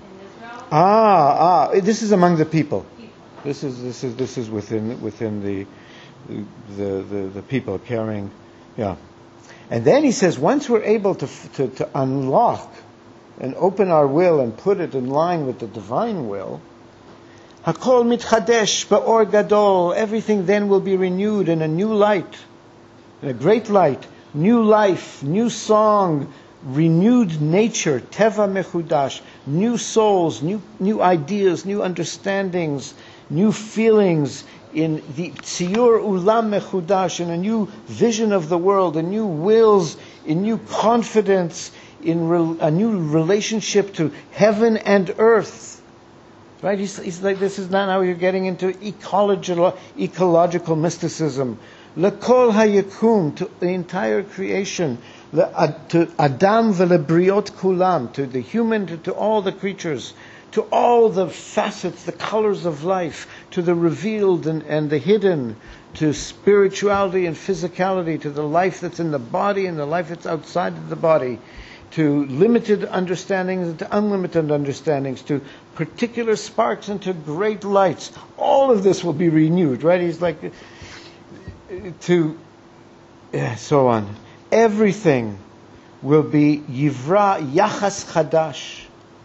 in Israel? This is among the people. People. This is within the people carrying, yeah. And then he says, once we're able to unlock and open our will and put it in line with the divine will, Hakol mitchadesh ba'or gadol, everything then will be renewed in a new light, in a great light, new life, new song, renewed nature, teva mechudash, new souls, new ideas, new understandings, new feelings, in the tziyur ulam mechudash, in a new vision of the world, in new wills, in new confidence, in a new relationship to heaven and earth. Right? He's like, this is not how you're getting into ecological mysticism. Lekol hayakum, to the entire creation, to Adam v'lebriot kulam, to the human, to all the creatures, to all the facets, the colors of life, to the revealed and the hidden, to spirituality and physicality, to the life that's in the body and the life that's outside of the body, to limited understandings and to unlimited understandings, to particular sparks and to great lights. All of this will be renewed, right? He's like, so on. Everything will be yivra yachas chadash,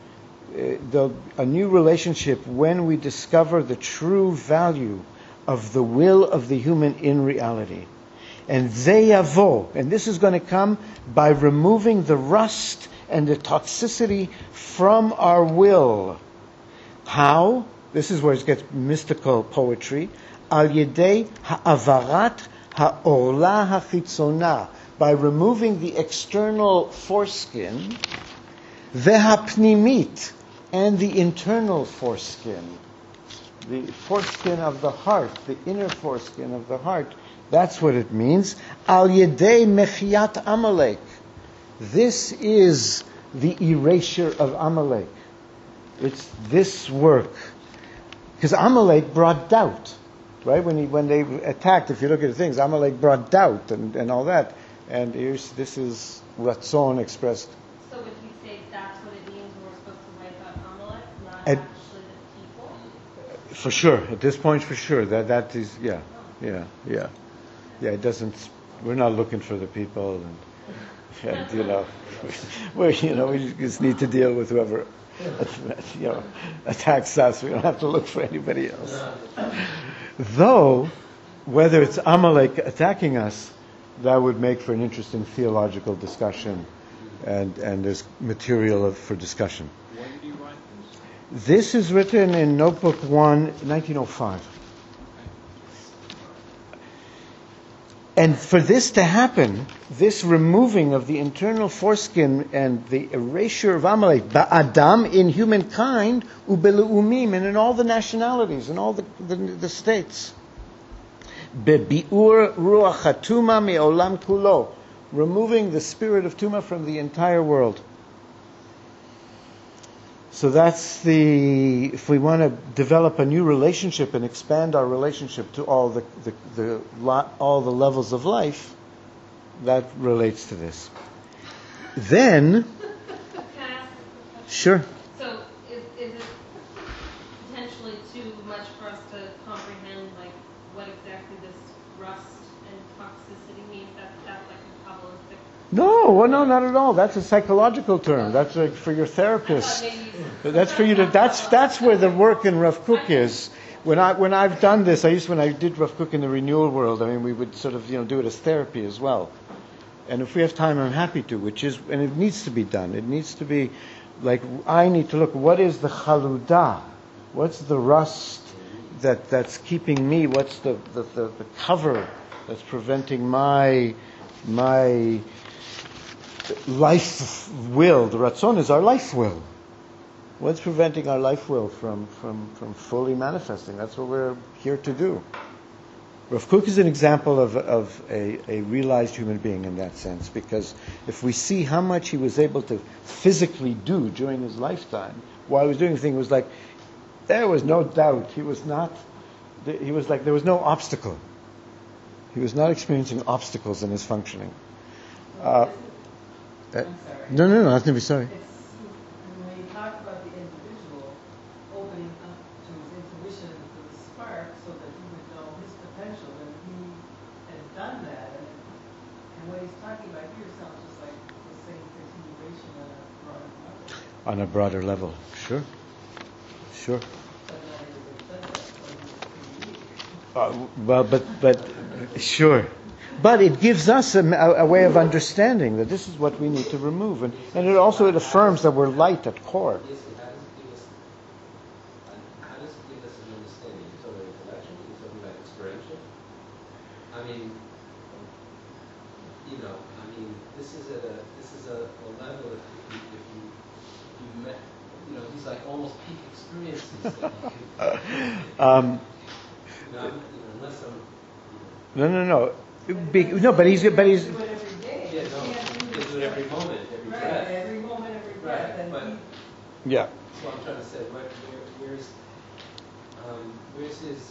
a new relationship when we discover the true value of the will of the human in reality. And zeyavo, and this is going to come by removing the rust and the toxicity from our will. How? This is where it gets mystical poetry. Al yedei ha'avarat ha'orla hachitzona, by removing the external foreskin, vehapnimit, and the internal foreskin, the foreskin of the heart, the inner foreskin of the heart. That's what it means. Al yedei mechiat Amalek. This is the erasure of Amalek. It's this work. Because Amalek brought doubt, right? When they attacked, if you look at the things, Amalek brought doubt and all that. And this is Ratzon expressed. So would you say that's what it means we're supposed to wipe out Amalek, not actually the people? For sure. At this point, for sure. That is, yeah. It doesn't, we're not looking for the people and we just need to deal with whoever, attacks us. We don't have to look for anybody else. Though, whether it's Amalek attacking us, that would make for an interesting theological discussion, and there's material for discussion. When did you write this? This is written in Notebook 1, 1905. And for this to happen, this removing of the internal foreskin and the erasure of Amalek, ba'adam, in humankind, ubelu'umim, and in all the nationalities, in all the states. Bebi'ur ruach hatuma me'olam kulo, removing the spirit of Tuma from the entire world. So that's if we want to develop a new relationship and expand our relationship to all the levels of life, that relates to this. Then, Can I ask a question? sure. So is it potentially too much for us to comprehend, like what exactly this rust and toxicity means. That's like a Kabbalistic. No, well, no, not at all. That's a psychological term. That's for your therapist. That's for you to. That's where the work in Rav Kook is. When I've done this, when I did Rav Kook in the renewal world. I mean, we would sort of do it as therapy as well. And if we have time, I'm happy to. And it needs to be done. It needs to be like I need to look. What is the chaludah? What's the rust that's keeping me? What's the cover that's preventing my life will? The ratzon is our life will. What's preventing our life will from fully manifesting? That's what we're here to do. Rav Kook is an example of a realized human being in that sense, because if we see how much he was able to physically do during his lifetime, while he was doing the thing, it was like there was no doubt he was like there was no obstacle. He was not experiencing obstacles in his functioning. I'm sorry. No, nothing to be sorry. When you talk about the individual opening up to his intuition and to the spark so that he would know his potential, and he had done that, and what he's talking about here sounds just like the same continuation on a broader level. On a broader level, sure. But not everybody does that, so he's pretty weak. Well, but sure. But it gives us a way of understanding that this is what we need to remove. And it also affirms that we're light at core. Yes, how does it give us an understanding? It's already intellectual, it's already like experiential. I mean, this is a level if you met, these like almost peak experiences that you could, unless I'm, No. No, but he's. Do it every day. Yeah, no, you do it every moment, every Right, breath. every moment, every breath. Right, And but Yeah. that's what I'm trying to say. Where's his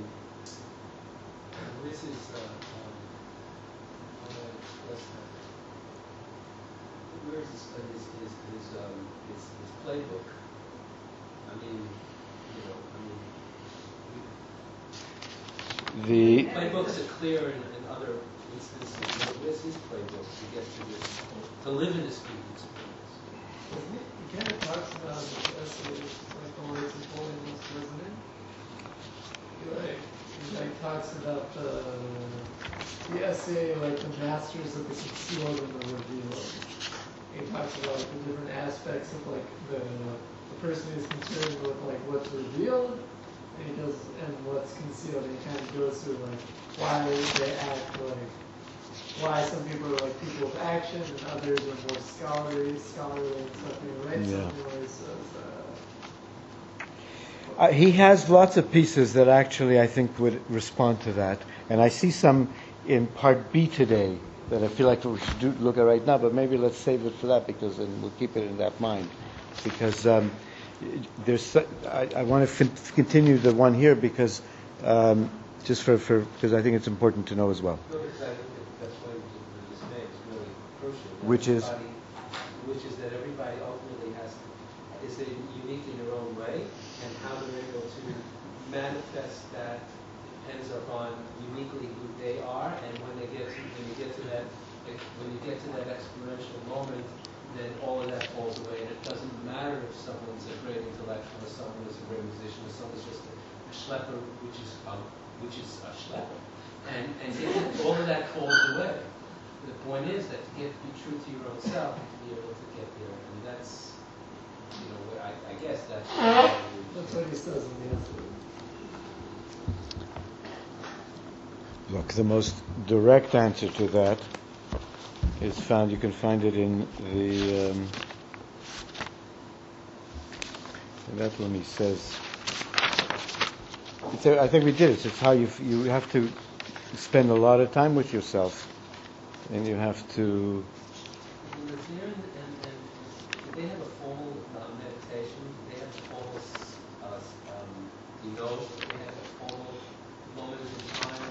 where's his playbook? The Playbooks are clear in other instances. Where's his playbook to get to this, to live in this peak experience? He kind of talks about the essay, like the ways of holiness, doesn't it? He talks about the essay, like the masters of the concealed and the revealed. He talks about the different aspects of like the person who's concerned with like what's revealed, and what's concealed. And he kind of goes through like why they act like, why some people are like people of action and others are more scholarly and stuff. He writes something where he says, he has lots of pieces that actually I think would respond to that, and I see some in part B today that I feel like we should look at right now, but maybe let's save it for that because then we'll keep it in that mind. Because I want to continue the one here because just because I think it's important to know as well. No, because I think that's why this is really crucial. Which is that everybody ultimately is unique in their own way, and how they're able to manifest that depends upon uniquely who they are, and when you get to that experiential moment, then all of that falls away, and it doesn't matter if someone's a great intellectual, or someone is a great musician, or someone's just a schlepper, which is a schlepper, and all of that falls away. The point is that to be true to your own self, to be able to get there, and that's, I guess that's what he says in the essay. Look, the most direct answer to that is found. You can find it in the that one. He says, I think we did it. It's how you have to spend a lot of time with yourself, and you have to. They have a formal meditation. They have a formal, they have a formal moment in time,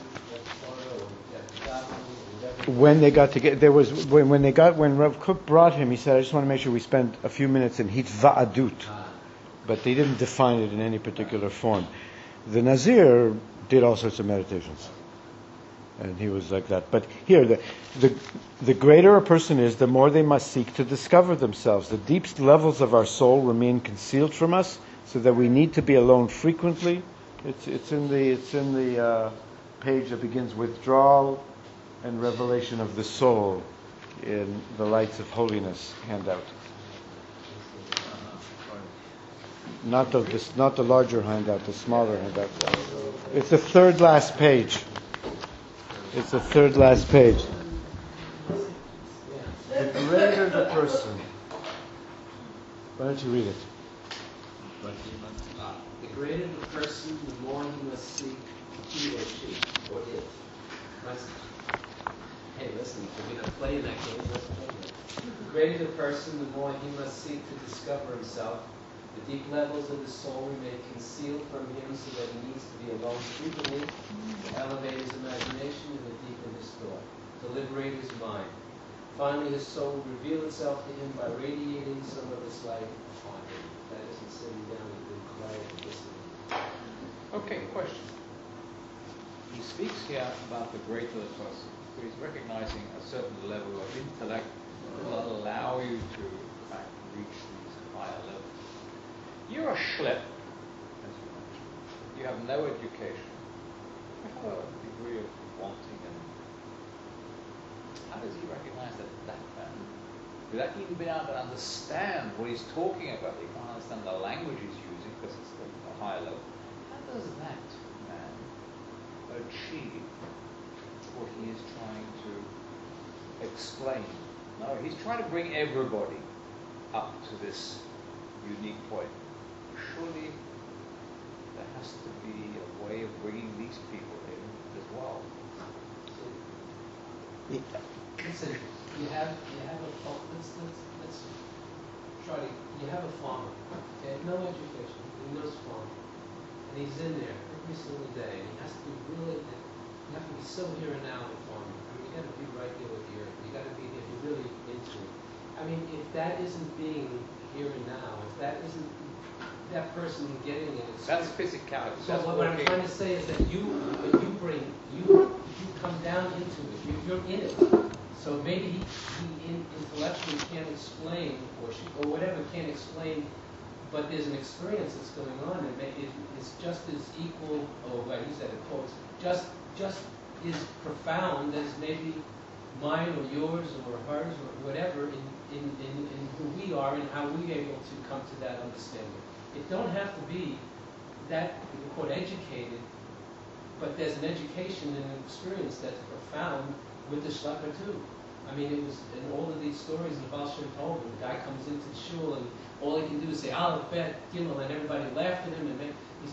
when they got together, when Rav Kook brought him, he said, "I just want to make sure we spend a few minutes in hitva'adut," but they didn't define it in any particular form. The Nazir did all sorts of meditations. And he was like that. But here, the greater a person is, the more they must seek to discover themselves. The deepest levels of our soul remain concealed from us, so that we need to be alone frequently. It's in the page that begins withdrawal and revelation of the soul in the Lights of Holiness handout. Not the larger handout, the smaller handout. It's the third last page. It's the third last page. The greater the person. Why don't you read it? The greater the person, the more he must seek he or she, or it. Hey, listen, if you're going to play in that game, let's play it. The greater the person, the more he must seek to discover himself. The deep levels of the soul remain concealed from him, so that he needs to be alone frequently to elevate his imagination and to deepen his thought, to liberate his mind. Finally, his soul will reveal itself to him by radiating some of its light upon him. That isn't sitting down and being quiet and listening. Okay, question. He speaks here about the greater the person. So he's recognizing a certain level of intellect that will allow you to, in fact, reach these higher levels. You're a schlep, as you mentioned. You have no education. You have a degree of wanting, and how does he recognize that man, without even being able to understand what he's talking about? He can't understand the language he's using because it's a higher level. How does that man achieve what he is trying to explain? No, he's trying to bring everybody up to this unique point. Surely there has to be a way of bringing these people in as well. Listen, you have a let's try to. You have a farmer, okay, no education, he knows farming, and he's in there every single day, and he has to be really. You have to be so here and now with farming. I mean, you got to be right there with the earth. You got to be if you're really into it. I mean, if that isn't being here and now, if that isn't that person getting it, That's physicality. so That's what I'm working. trying to say is that you come down into it. You're in it. So maybe he intellectually can't explain, or whatever can't explain, but there's an experience that's going on, and it's just as equal, or I use that in quotes, just as profound as maybe mine or yours or hers or whatever in who we are and how we're able to come to that understanding. It don't have to be that, quote, educated, but there's an education and an experience that's profound with the shleper too. I mean, it was in all of these stories in the Baal Shem Tov, and the guy comes into the shul and all he can do is say Aleph, Bet, Gimel, and everybody laughed at him, and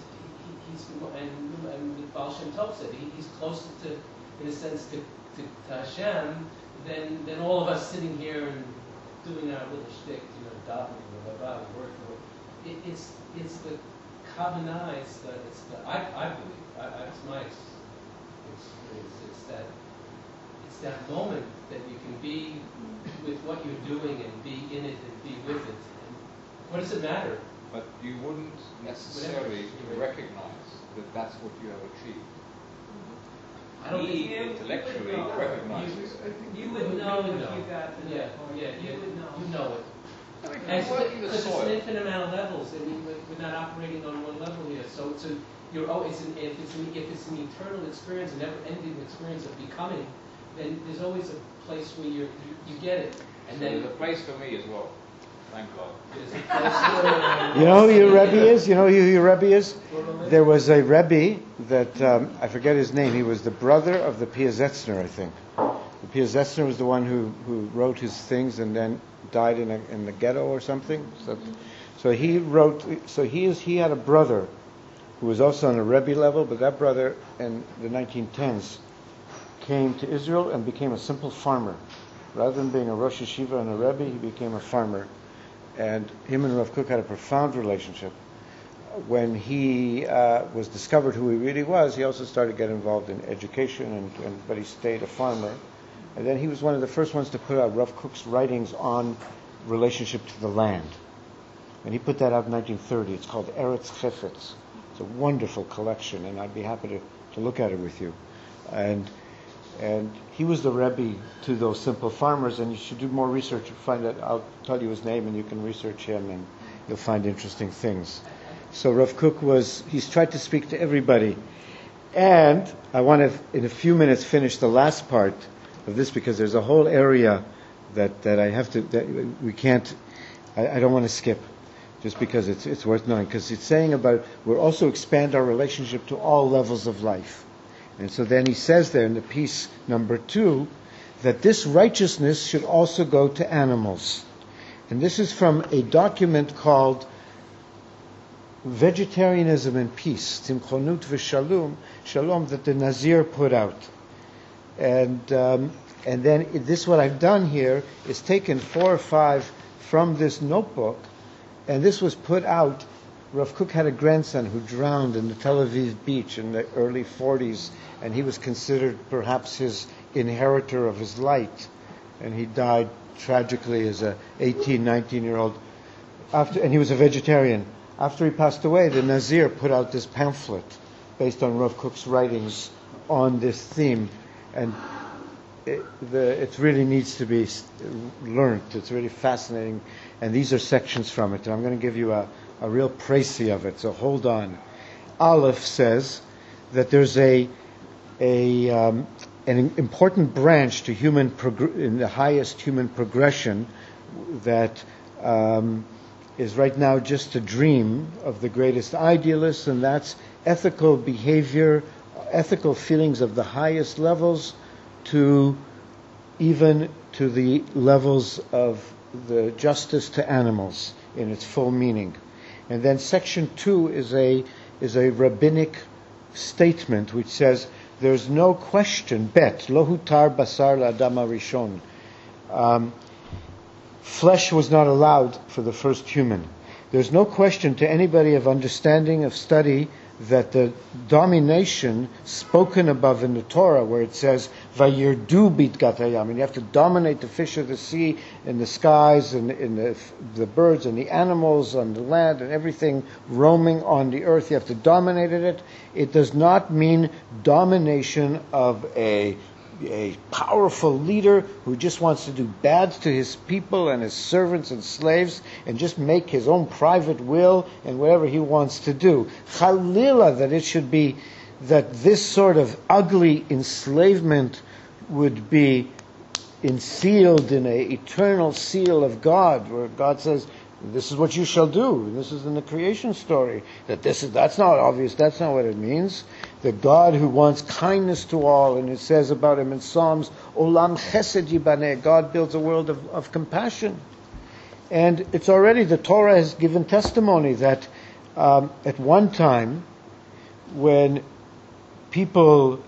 the Baal Shem Tov said he's closer to, in a sense, to Hashem than all of us sitting here and doing our little shtick, davening, blah, blah, blah, working. It's the Kavanah, I believe, it's my experience, it's that moment that you can be with what you're doing and be in it and be with it. And what does it matter? But you wouldn't necessarily recognize that that's what you have achieved. I don't He think intellectually know. recognizes it. You would know if you you know. got to Yeah, that point. yeah, You would know. You know it. I mean, And working the because it's soil. an infinite amount of levels. I mean, we're not operating on one level here. So if it's an eternal experience, a never-ending experience of becoming, then there's always a place where you get it. And So then there's a place for me as well. Thank God. there's a place where You know who your Rebbe is? You know who your Rebbe is? There was a Rebbe that, I forget his name, he was the brother of the Piazetzner, I think. The Piazetzner was the one who wrote his things and then died in the ghetto or something. So he had a brother who was also on a Rebbe level, but that brother in the 1910s came to Israel and became a simple farmer. Rather than being a Rosh Yeshiva and a Rebbe, he became a farmer. And him and Rav Kook had a profound relationship. When he was discovered who he really was, he also started to get involved in education, but he stayed a farmer. And then he was one of the first ones to put out Rav Kook's writings on relationship to the land. And he put that out in 1930. It's called Eretz Chefetz. It's a wonderful collection, and I'd be happy to to look at it with you. And he was the Rebbe to those simple farmers, and you should do more research to find out. I'll tell you his name, and you can research him, and you'll find interesting things. So Rav Kook he's tried to speak to everybody. And I want to, in a few minutes, finish the last part of this, because there's a whole area that I have to, that we can't, I don't want to skip, just because it's worth knowing. Because it's saying about, we'll also expand our relationship to all levels of life. And so then he says there in the piece number 2, that this righteousness should also go to animals. And this is from a document called Vegetarianism and Peace, Tzimchonut v'Shalom, that the Nazir put out. And then this, what I've done here, is taken 4 or 5 from this notebook, and this was put out. Rav Kook had a grandson who drowned in the Tel Aviv beach in the early 40s, and he was considered perhaps his inheritor of his light, and he died tragically as a 18, 19-year-old, and he was a vegetarian. After he passed away, the Nazir put out this pamphlet based on Rav Kook's writings on this theme, and it really needs to be learned. It's really fascinating, and these are sections from it, and I'm going to give you a real précis of it, so hold on. Aleph says that there's an important branch to in the highest human progression that is right now just a dream of the greatest idealists, and that's ethical behavior, ethical feelings of the highest levels even to the levels of the justice to animals in its full meaning. And then section 2 is a rabbinic statement which says there's no question, bet, lo hutar basar la'adam harishon. Flesh was not allowed for the first human. There's no question to anybody of understanding, of study, that the domination spoken above in the Torah, where it says, Vayirdu bitgat hayam, and you have to dominate the fish of the sea, in the skies, and in the birds, and the animals on the land, and everything roaming on the earth. You have to dominate it. It does not mean domination of a powerful leader who just wants to do bad to his people and his servants and slaves and just make his own private will and whatever he wants to do. Chalila, that it should be that this sort of ugly enslavement would be sealed in an eternal seal of God, where God says, this is what you shall do. This is in the creation story. That's not obvious. That's not what it means. The God who wants kindness to all, and it says about him in Psalms, Olam Chesed Yibaneh. God builds a world of compassion. And it's already, the Torah has given testimony that at one time, when people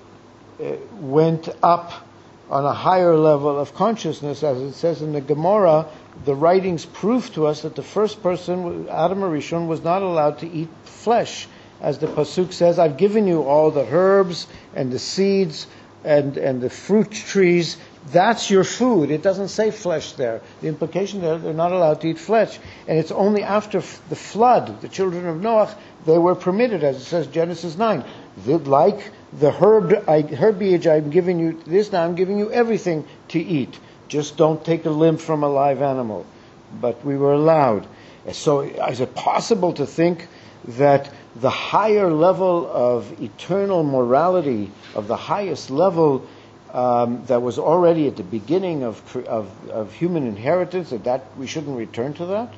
went up on a higher level of consciousness, as it says in the Gemara, the writings prove to us that the first person, Adam HaRishon, was not allowed to eat flesh. As the Pasuk says, I've given you all the herbs and the seeds and the fruit trees. That's your food. It doesn't say flesh there. The implication there, they're not allowed to eat flesh. And it's only after the flood, the children of Noah, they were permitted, as it says Genesis 9. Like the herbiage I'm giving you this, now I'm giving you everything to eat. Just don't take a limb from a live animal. But we were allowed. So is it possible to think that the higher level of eternal morality, of the highest level that was already at the beginning of human inheritance, that we shouldn't return to that?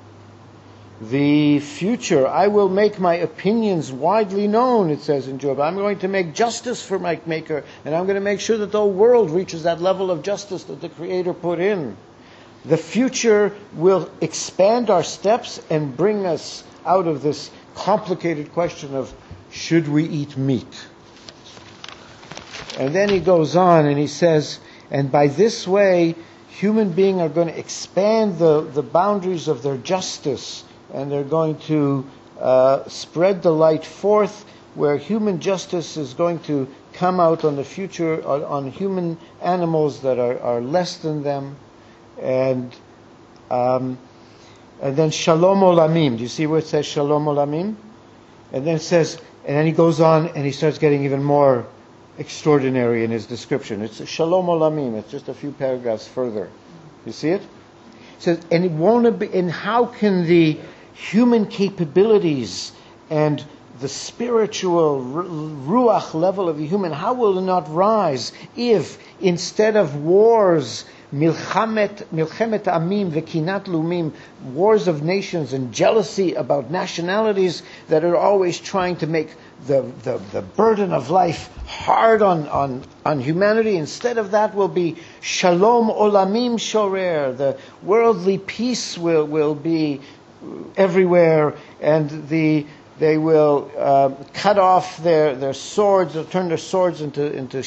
The future, I will make my opinions widely known, it says in Job. I'm going to make justice for my Maker, and I'm going to make sure that the whole world reaches that level of justice that the Creator put in. The future will expand our steps and bring us out of this complicated question of should we eat meat. And then he goes on and he says, and by this way, human beings are going to expand the boundaries of their justice, and they're going to spread the light forth, where human justice is going to come out on the future, on human animals that are less than them. And then Shalom Olamim. Do you see where it says Shalom Olamim? And then it says, And then he goes on and he starts getting even more extraordinary in his description. It's Shalom Olamim. It's just a few paragraphs further. You see it? It says, and it won't be, and how can the human capabilities and the spiritual ruach level of the human, how will it not rise if instead of wars, milchemet amim v'kinat lumim, wars of nations and jealousy about nationalities that are always trying to make the burden of life hard on humanity, instead of that will be shalom olamim shorer, the worldly peace will be everywhere, and they will cut off their swords, they'll turn their swords into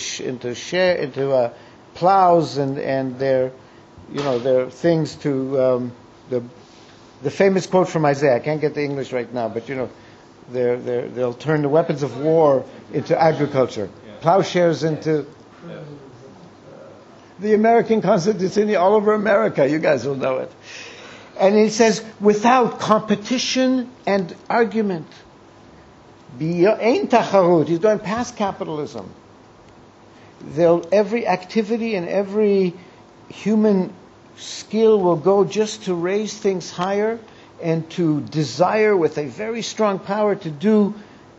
plows and their things to the famous quote from Isaiah. I can't get the English right now, but they'll turn the weapons of war into agriculture, plowshares into the American Constitution all over America. You guys will know it. And it says, without competition and argument. Ein tacharut. He's going past capitalism. Every activity and every human skill will go just to raise things higher and to desire with a very strong power to do,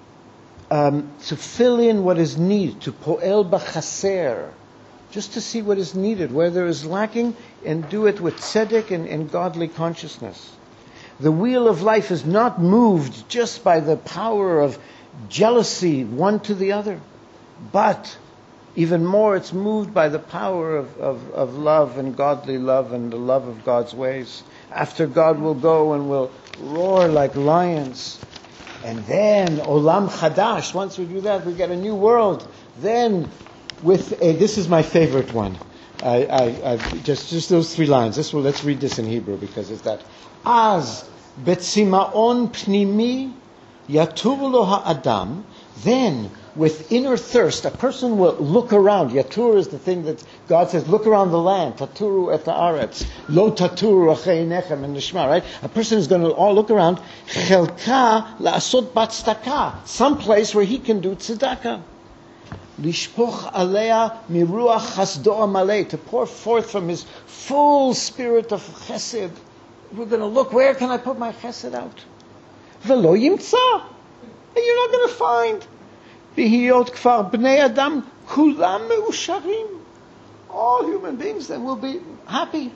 to fill in what is needed, to po'el b'chaser, just to see what is needed, where there is lacking, and do it with tzedek and godly consciousness. The wheel of life is not moved just by the power of jealousy one to the other, but even more it's moved by the power of love and godly love and the love of God's ways. After God will go and will roar like lions. And then Olam Chadash, once we do that, we get a new world. Then this is my favorite one. I just those 3 lines. Let's read this in Hebrew because it's that. Az betzimaon pnimi yaturu lo ha'adam. Then, with inner thirst, a person will look around. Yatur is the thing that God says, look around the land. Taturu et haaretz. Lo taturu achei nechem and nishma, right? A person is going to all look around. Chelka la'asot bat tzedakah. Some place where he can do tzedakah. Lishpoch alea miruach chasdo amalei. To pour forth from his full spirit of chesed. We're going to look, where can I put my chesed out? Velo yimtza. And you're not going to find. Bihiyot kfar bnei adam kulam meusharim. All human beings then will be happy.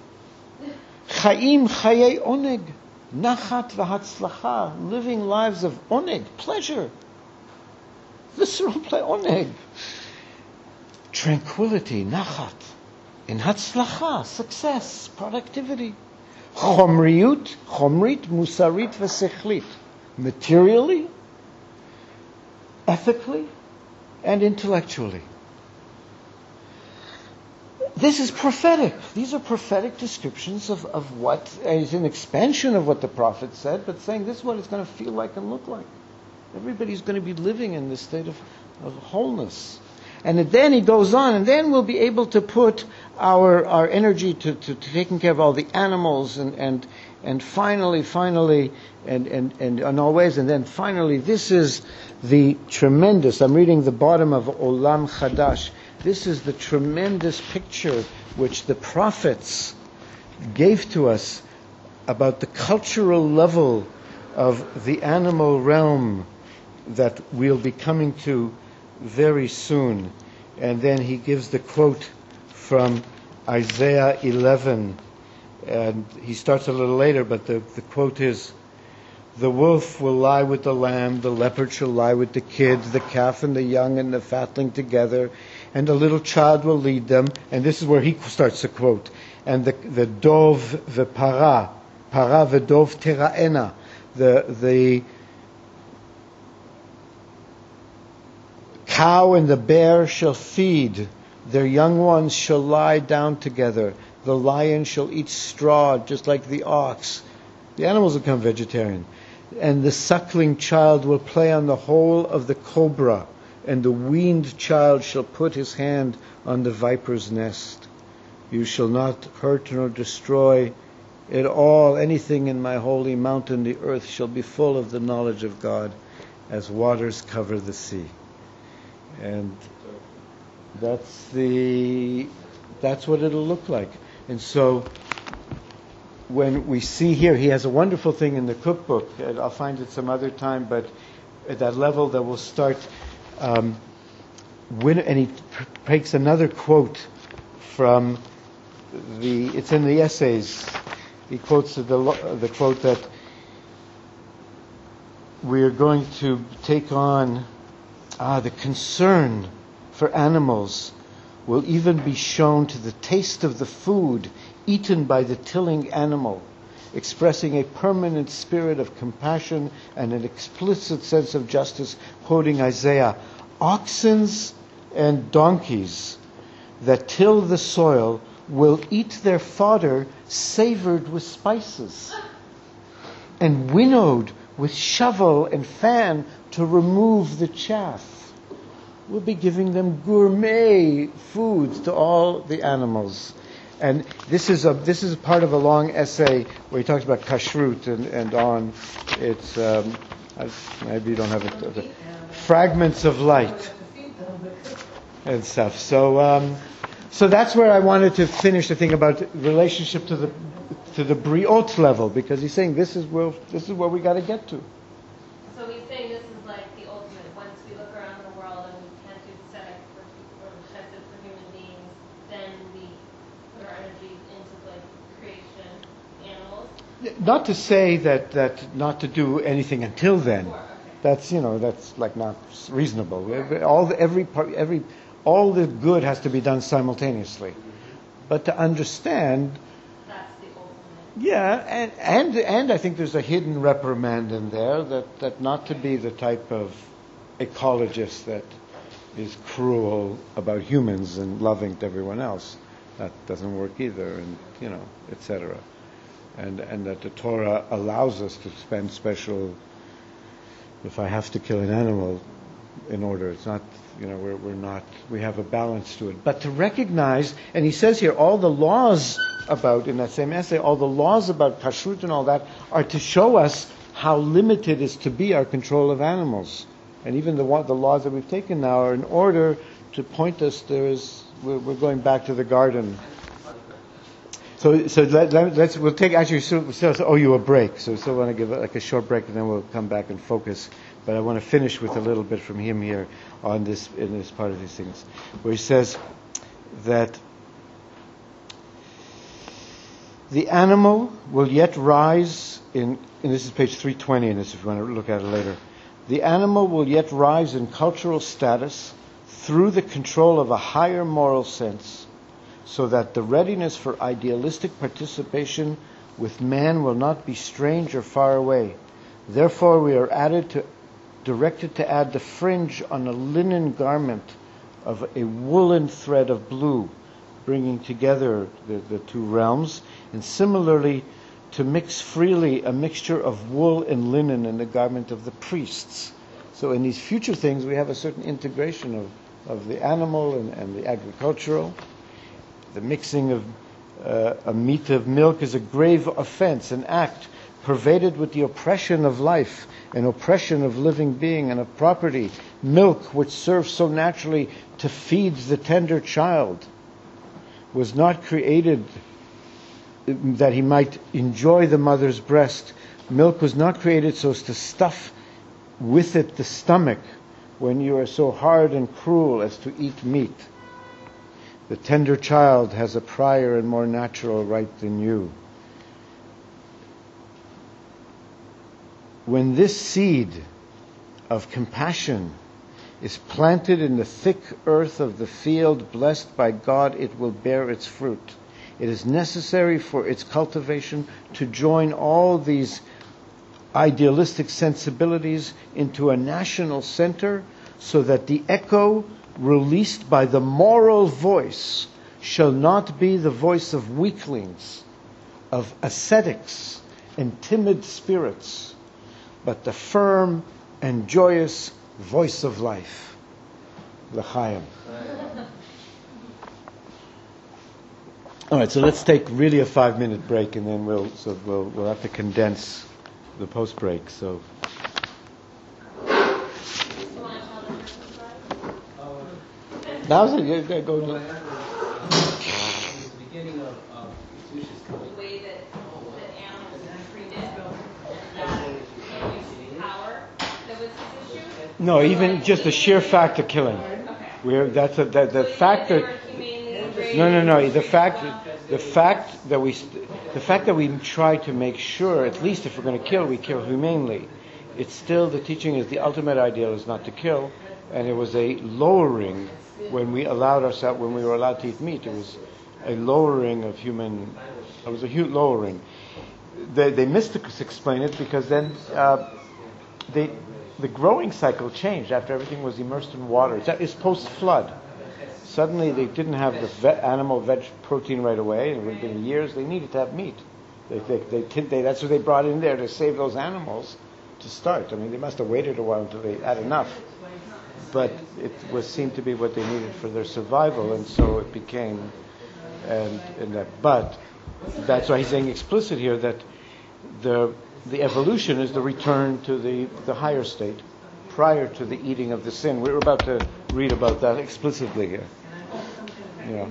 Chaim chayei oneg. Nachat v'hatzlacha. Living lives of oneg, pleasure. Visceral play, oneg. Tranquility, nachat. In hatzlacha, success, productivity. Chomrit, musarit v'sechlit. Materially, ethically, and intellectually. This is prophetic. These are prophetic descriptions of what is an expansion of what the prophet said, but saying this is what it's going to feel like and look like. Everybody's going to be living in this state of wholeness. And then he goes on, and then we'll be able to put our energy to taking care of all the animals and finally, and always, and then finally, this is the tremendous, I'm reading the bottom of Olam Chadash, this is the tremendous picture which the prophets gave to us about the cultural level of the animal realm that we'll be coming to very soon. And then he gives the quote from Isaiah 11, and he starts a little later, but the quote is, the wolf will lie with the lamb, the leopard shall lie with the kids, the calf and the young and the fatling together, and the little child will lead them. And this is where he starts the quote. And the dov v'para, para v'dov tera'ena, the cow and the bear shall feed, their young ones shall lie down together, the lion shall eat straw just like the ox. The animals will become vegetarian. And the suckling child will play on the hole of the cobra, and the weaned child shall put his hand on the viper's nest. You shall not hurt nor destroy at all anything in my holy mountain. The earth shall be full of the knowledge of God. as waters cover the sea. And that's what it'll look like. And so when we see here, he has a wonderful thing in the cookbook, and I'll find it some other time, but at that level that will start, and he takes another quote from it's in the essays. He quotes the quote that we are going to take on the concern for animals will even be shown to the taste of the food eaten by the tilling animal, expressing a permanent spirit of compassion and an explicit sense of justice, quoting Isaiah, "Oxens and donkeys that till the soil will eat their fodder savored with spices and winnowed with shovel and fan to remove the chaff." We'll be giving them gourmet foods to all the animals. And this is part of a long essay where he talks about kashrut and on. It's maybe you don't have it. Fragments of light and stuff. So that's where I wanted to finish the thing about relationship to the briot level, because he's saying this is where we got to get to. So he's saying this is like the ultimate. Once we look around the world and we can't do tzedek or chesed for human beings, then we put our energies into like creation animals. Not to say that not to do anything until then. Sure, okay. That's like not reasonable. All the good has to be done simultaneously. But to understand, That's the ultimate. yeah, and I think there's a hidden reprimand in there that not to be the type of ecologist that is cruel about humans and loving to everyone else. That doesn't work either, and etc. And that the Torah allows us to spend special. If I have to kill an animal, in order, it's not. We're not. We have a balance to it. But to recognize, and he says here, all the laws about in that same essay, all the laws about kashrut and all that are to show us how limited is to be our control of animals. And even the laws that we've taken now are in order to point us. We're going back to the garden. So we'll take actually still owe you a break. So we still want to give like a short break, and then we'll come back and focus. But I want to finish with a little bit from him here in this part of these things, where he says that the animal will yet rise and this is page 320 in this if you want to look at it later. The animal will yet rise in cultural status through the control of a higher moral sense, so that the readiness for idealistic participation with man will not be strange or far away. Therefore, we are directed to add the fringe on a linen garment of a woolen thread of blue, bringing together the two realms, and similarly to mix freely a mixture of wool and linen in the garment of the priests. So in these future things, we have a certain integration of the animal and the agricultural. The mixing of a meat of milk is a grave offense, an act pervaded with the oppression of life, an oppression of living being and of property. Milk, which serves so naturally to feed the tender child, was not created that he might enjoy the mother's breast. Milk was not created so as to stuff with it the stomach when you are so hard and cruel as to eat meat. The tender child has a prior and more natural right than you. When this seed of compassion is planted in the thick earth of the field blessed by God, it will bear its fruit. It is necessary for its cultivation to join all these idealistic sensibilities into a national center, so that the echo released by the moral voice shall not be the voice of weaklings, of ascetics and timid spirits, but the firm and joyous voice of life. L'chaim. All right, so let's take really a 5-minute break, and then we'll have to condense the post break. So. Now's it. You go. Well, I had the beginning of Kedusha's coming. The way that animals are treated and that power that was his issue. No, even just the sheer fact of killing. Okay. The fact that. No. The fact that we try to make sure, at least if we're going to kill, we kill humanely. It's still, the teaching is the ultimate ideal is not to kill, and it was a lowering when we were allowed to eat meat. It was a lowering of human. It was a huge lowering. They mystics explain it because then the growing cycle changed after everything was immersed in water. It's post-flood. Suddenly they didn't have the animal veg protein right away. It would have been years. They needed to have meat. That's what they brought in there to save those animals to start. I mean, they must have waited a while until they had enough. But it seemed to be what they needed for their survival, and so it became. But that's why he's saying explicit here that the evolution is the return to the higher state prior to the eating of the sin. We're about to read about that explicitly here. Yeah.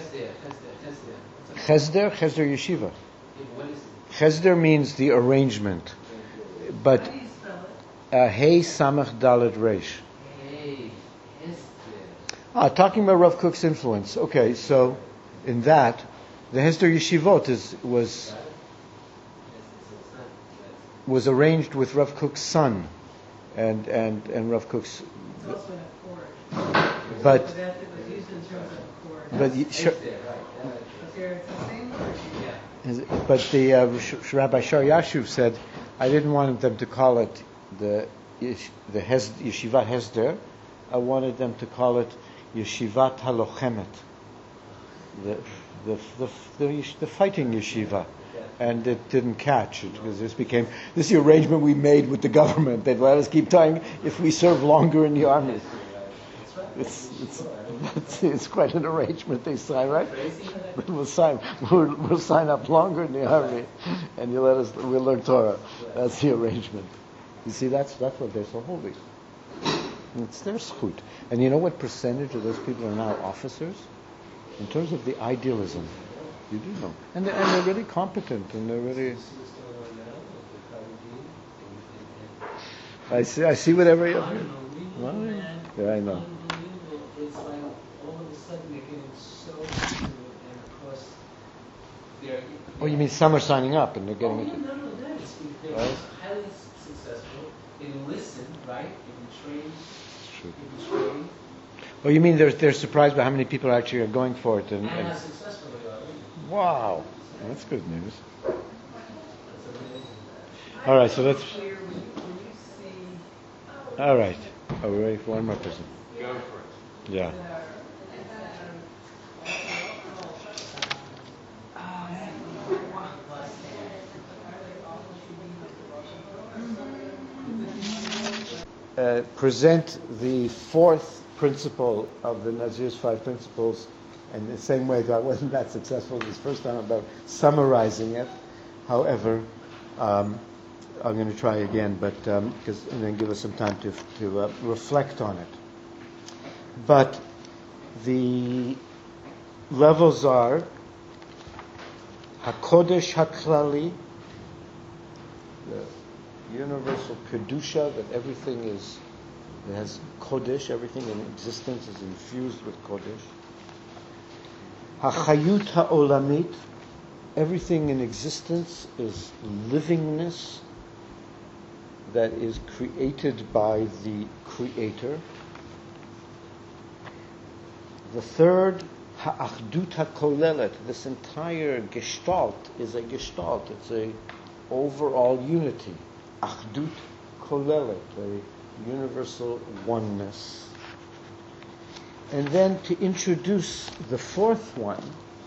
Chesder yeshiva. Chesder means the arrangement, but Hey Samach Dalet Reish. Talking about Rav Kook's influence. Okay, so in that, the Hesder Yeshivot was arranged with Rav Kook's son, and Rav Kook's. It's also an accord. But That was used in terms of accord. but Was there something? but the Rabbi Shar Yashuv said, I didn't want them to call it the Yeshivat Hesder. I wanted them to call it Yeshivat Halochemet, the fighting yeshiva, and it didn't catch it because this is the arrangement we made with the government. They'd let us keep trying if we serve longer in the army. It's quite an arrangement they sign, right? But we'll sign up longer in the army, and we'll learn Torah. That's the arrangement. You see, that's what they're so holy. It's their schut. And you know what percentage of those people are now officers? In terms of the idealism, you do know. And they're really competent, and they're really. I see whatever you. Yeah, I know. It's like all of a sudden they're getting so into it, and of course they're. Oh, you mean some are signing up and they're getting it? No, they're Right? highly successful. They listen, right? They can train. True. They can train. Oh, you mean they're surprised by how many people actually are going for it? And how successful they are. Wow, that's good news. That's amazing. All right, so let's. When you see All right. Are we ready for one more person? Go for it. Yeah. Present the fourth principle of the Nazir's five principles, and the same way that I wasn't that successful this first time about summarizing it. However, I'm going to try again, but and then give us some time to reflect on it. But the levels are Hakodesh Haklali, the universal kedusha, that everything has kodesh, everything in existence is infused with kodesh. Hachayut ha'olamit, everything in existence is livingness that is created by the Creator. The third, ha'achdut ha'kolelet, this entire gestalt is a gestalt, it's a overall unity. Achdut kolelet, a universal oneness. And then to introduce the fourth one,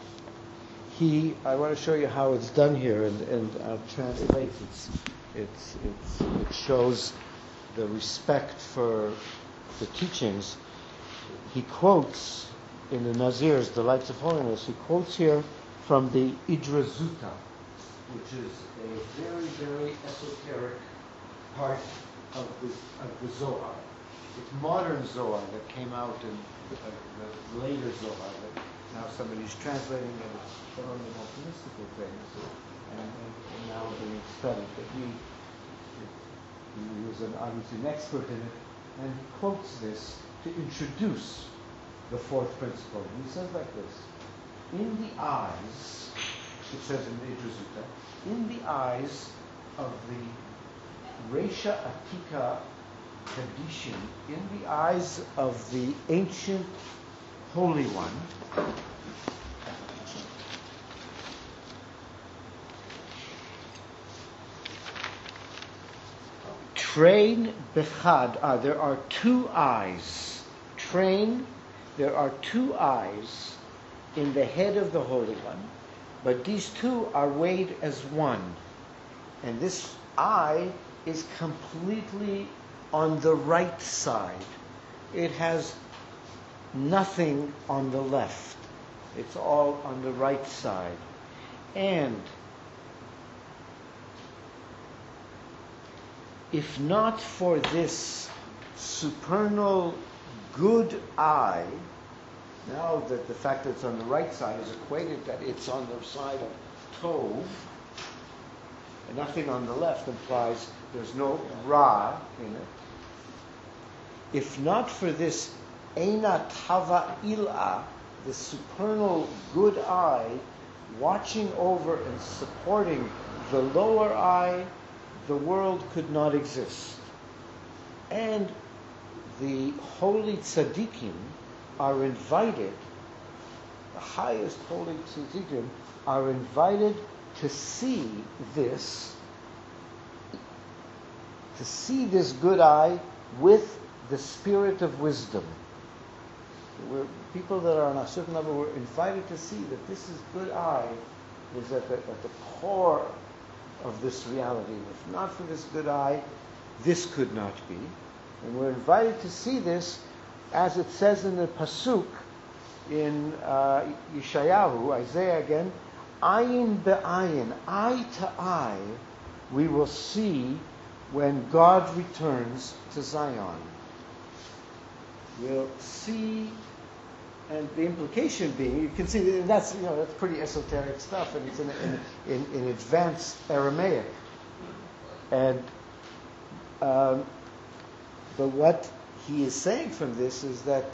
I want to show you how it's done here, and I'll translate. It shows the respect for the teachings. He quotes in the Nazir's, the Lights of Holiness, he quotes here from the Idrazuta, which is a very, very esoteric part of the Zohar. It's modern Zohar that came out in the later Zohar that now somebody's translating it. It's one of the most mystical things, and now being studied. But he was obviously an expert in it, and he quotes this to introduce the fourth principle. And he says like this: in the eyes, it says in the Idrisuta, in the eyes of the Reisha Atika Kadishin, in the eyes of the ancient Holy One, Train Bechad, there are two eyes. Train, there are two eyes in the head of the Holy One, but these two are weighed as one. And this eye is completely on the right side. It has nothing on the left. It's all on the right side. And if not for this supernal good eye, now that the fact that it's on the right side is equated that it's on the side of Tov, and nothing on the left implies there's no Ra in it. If not for this Eina Tava Il'a, the supernal good eye, watching over and supporting the lower eye, the world could not exist. And the holy tzaddikim are invited, the highest holy tzaddikim are invited to see this good eye with the spirit of wisdom. People that are on a certain level were invited to see that this is good eye is at the core of this reality. If not for this good eye, this could not be. And we're invited to see this, as it says in the Pasuk in Yeshayahu, Isaiah again, ayin be'ayin, eye to eye, we will see when God returns to Zion. We'll see, and the implication being, you can see that's pretty esoteric stuff, and it's in advanced Aramaic. And but what he is saying from this is that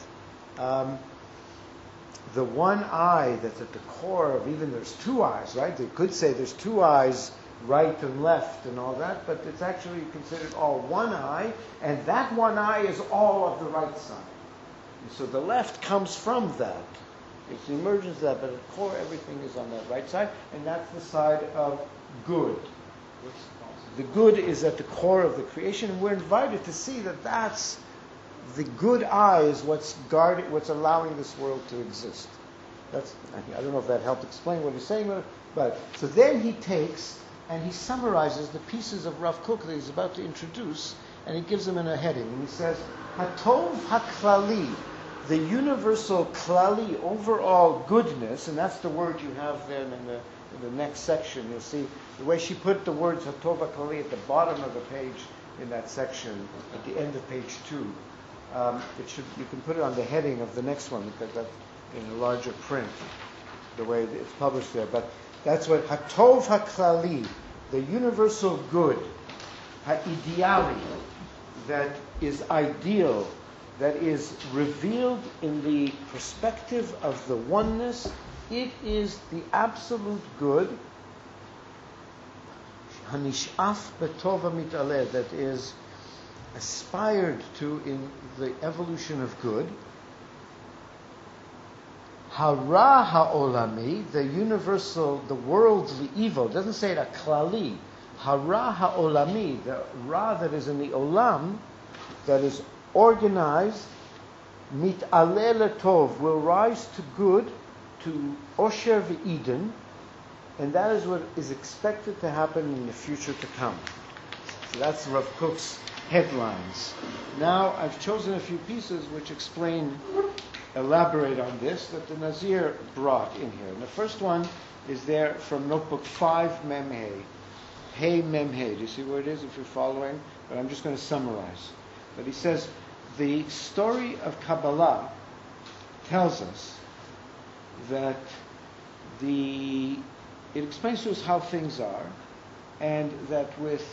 the one eye that's at the core of, even there's two eyes, right? They could say there's two eyes, right and left and all that, but it's actually considered all one eye, and that one eye is all of the right side. And so the left comes from that. It's the emergence of that, but at the core everything is on that right side, and that's the side of good. The good is at the core of the creation, and we're invited to see that that's the good eye is what's guarding, what's allowing this world to exist. I don't know if that helped explain what he's saying, but so then he takes and he summarizes the pieces of Rav Kook that he's about to introduce, and he gives them in a heading, and he says, Hatov HaKlali, the universal klali, overall goodness, and that's the word you have then in the next section. You'll see the way she put the words Hatov HaKlali at the bottom of the page in that section, at the end of page 2. You can put it on the heading of the next one, because that's in a larger print, the way it's published there. But that's what Hatov HaKlali, the universal good, Ha'ideali, that is ideal, that is revealed in the perspective of the oneness. It is the absolute good, Hanish'af B'tova Mitaleh, that is aspired to in the evolution of good. Hara ha'olami, the universal, the worldly evil. It doesn't say it a klali. Hara ha'olami, the ra that is in the olam, that is organized, mit'aleh letov, will rise to good, to osher v'eden, and that is what is expected to happen in the future to come. So that's Rav Kook's headlines. Now I've chosen a few pieces which elaborate on this, that the Nazir brought in here. And the first one is there from notebook 5 Memhe. Hey Memhe. Do you see where it is if you're following? But I'm just going to summarize. But he says, the story of Kabbalah tells us that it explains to us how things are, and that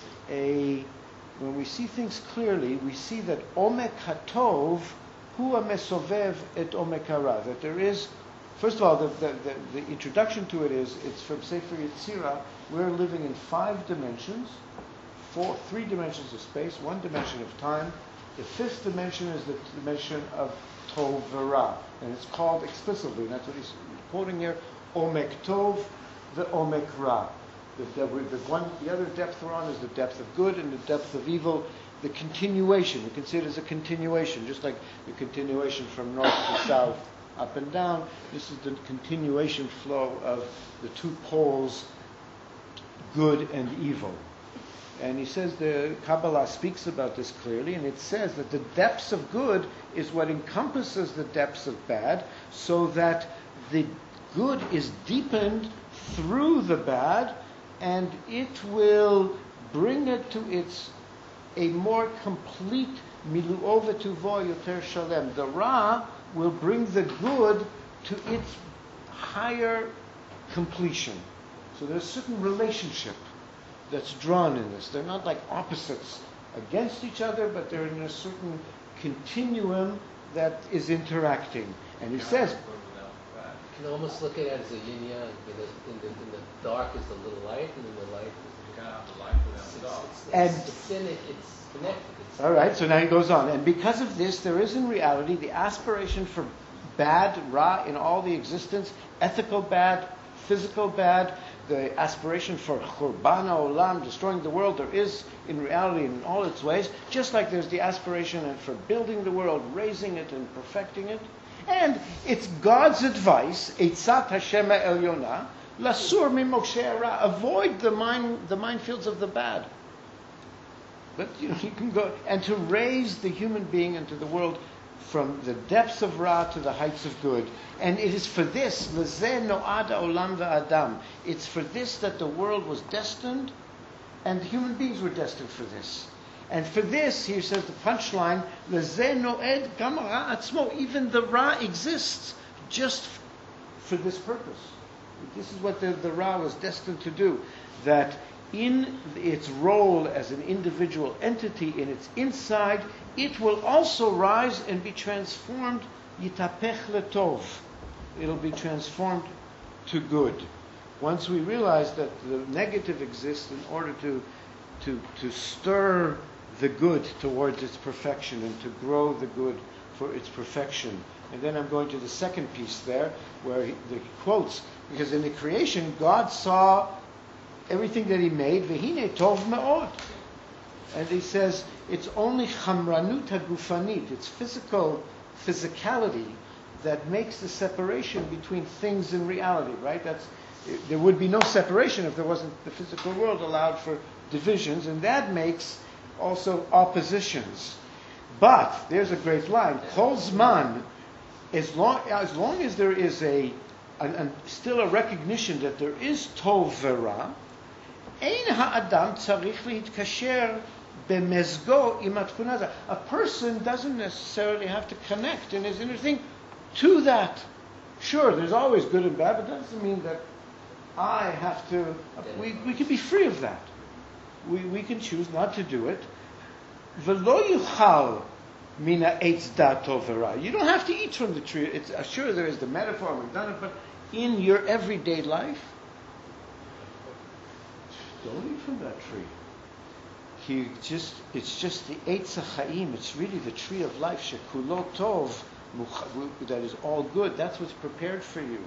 when we see things clearly, we see that Omek HaTov hu mesovev et Omek Hara. That there is, first of all, the introduction to it's from Sefer Yetzirah. We're living in 5 dimensions, 3 dimensions of space, 1 dimension of time. The 5th dimension is the dimension of Tov V'Ra, and it's called explicitly, and that's what he's quoting here, Omek Tov, the Omek Ra. The other depth we're on is the depth of good and the depth of evil, the continuation. We consider it as a continuation, just like the continuation from north to south, up and down. This is the continuation flow of the 2 poles, good and evil. And he says the Kabbalah speaks about this clearly, and it says that the depths of good is what encompasses the depths of bad, so that the good is deepened through the bad, and it will bring it to a more complete milu'o v'tuvo yoter shalem. The Ra will bring the good to its higher completion. So there's a certain relationship that's drawn in this. They're not like opposites against each other, but they're in a certain continuum that is interacting. And he says, you can almost look at it as a yin yang. In the dark is the little light, and in the light is You can't have the light without the dark. it's connected. all right, so now he goes on. And because of this, there is in reality the aspiration for bad, Ra, in all the existence, ethical bad, physical bad, the aspiration for Churban Olam, destroying the world. There is in reality in all its ways, just like there's the aspiration for building the world, raising it and perfecting it. And it's God's advice, Eitzat Hashem Elyonah, Lasur Mimokshei Hara, avoid the minefields of the bad. But you can go, and to raise the human being into the world from the depths of Ra to the heights of good. And it is for this, Lezeh No'ad Olam V'Adam, it's for this that the world was destined, and human beings were destined for this. And for this, here says the punchline, Lezeh No'ed Gam Ra Atzmo, even the Ra exists just for this purpose. This is what the Ra was destined to do. That in its role as an individual entity in its inside, it will also rise and be transformed, Yitapech Letov. It'll be transformed to good. Once we realize that the negative exists in order to stir the good towards its perfection and to grow the good for its perfection. And then I'm going to the second piece there, where he quotes, because in the creation, God saw everything that he made, Vehine Tov Me'od. And he says, it's only Chamranut HaGufanit, it's physicality, that makes the separation between things and reality, right? There would be no separation if there wasn't the physical world allowed for divisions, and that makes also oppositions. But there's a great line. Kol Zman, as long as there is still a recognition that there is Tov V'Ra, Ein ha'adam tzarich litkasher b'mezgo im hatchuna. A person doesn't necessarily have to connect in his inner thing to that. Sure, there's always good and bad, but that doesn't mean that I have to. We can be free of that. We can choose not to do it. V'lo yuchal mina eitz dat tov v'ra. You don't have to eat from the tree. It's sure there is the metaphor, we've done it, but in your everyday life, don't eat from that tree. It's just the Eitz HaChaim. It's really the tree of life. Shekulo tov, that is all good. That's what's prepared for you.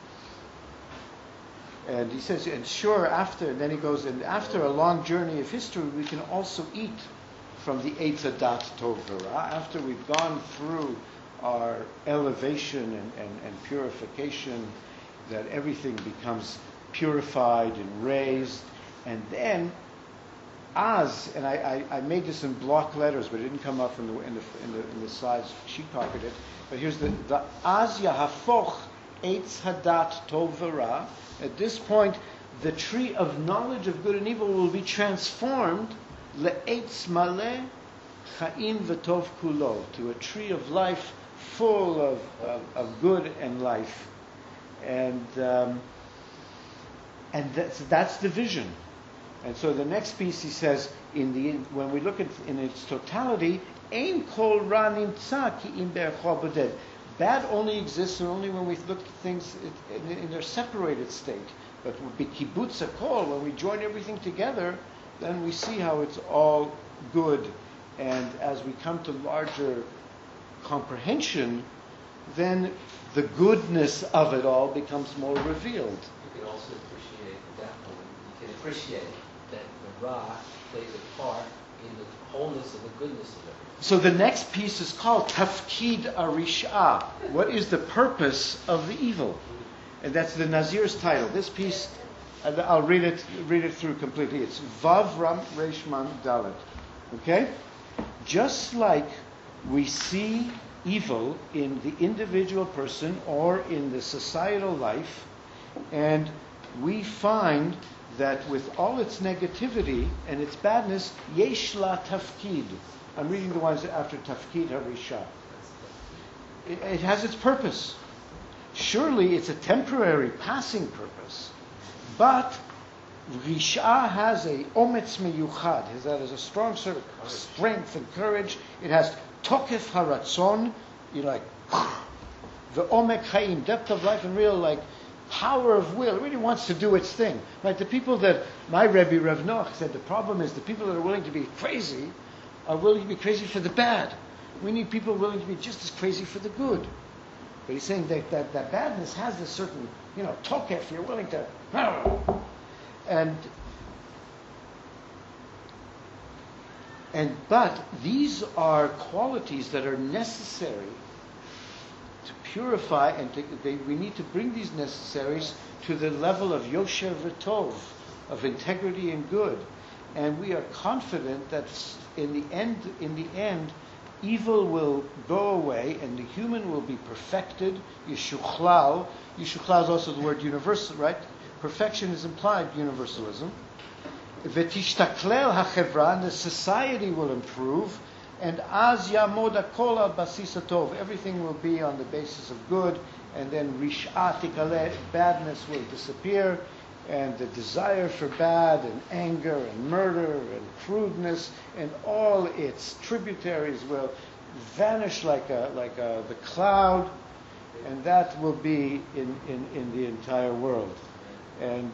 And he says, and sure, and then he goes, and after a long journey of history, we can also eat from the Eitz Hadat Tov V'Ra. After we've gone through our elevation and purification, that everything becomes purified and raised. And then, and I made this in block letters, but it didn't come up in the slides. She copied it. But here's the Az Yahafoch Eitz Hadat Tov V'Ra. At this point, the tree of knowledge of good and evil will be transformed le'etz maleh chaim v'tov kulo, to a tree of life full of good and life. And that's the vision. And so the next piece he says, when we look at in its totality, ein kol ra nimtza ki im be'echo boded. Bad only exists only when we look at things in their separated state. But b'kibbutz hakol, when we join everything together, then we see how it's all good. And as we come to larger comprehension, then the goodness of it all becomes more revealed. You can also appreciate at that point, you can appreciate that the Ra plays a part in the wholeness of the goodness of everything. So the next piece is called Tafkid Arisha. What is the purpose of the evil? And that's the Nazir's title. This piece, I'll read it through completely. It's Vav Ram Reshman Dalet. Okay? Just like we see evil in the individual person or in the societal life, and we find that with all its negativity and its badness, yesh la tafkid. I'm reading the ones after tafkid harisha. It has its purpose. Surely it's a temporary, passing purpose, but Risha has a ometz meyuchad. That is a strong sort of strength and courage. It has tokef haratzon, like the omek chaim, depth of life and real power of will. It really wants to do its thing. Like the people that my Rebbe Rav Noach said, the problem is the people that are willing to be crazy are willing to be crazy for the bad. We need people willing to be just as crazy for the good. But he's saying that badness has this certain, tokef. You're willing to. But these are qualities that are necessary to purify, and we need to bring these necessaries to the level of yosher v'tov, of integrity and good. And we are confident that in the end, evil will go away and the human will be perfected. Yishuchlal. Yishuchlal is also the word universal, right? Perfection is implied universalism. V'tishtaklel hachevra, and the society will improve. And az yamod hakol al basis hatov, everything will be on the basis of good. And then rish'ah tikale, badness will disappear. And the desire for bad and anger and murder and crudeness and all its tributaries will vanish like the cloud, and that will be in the entire world. And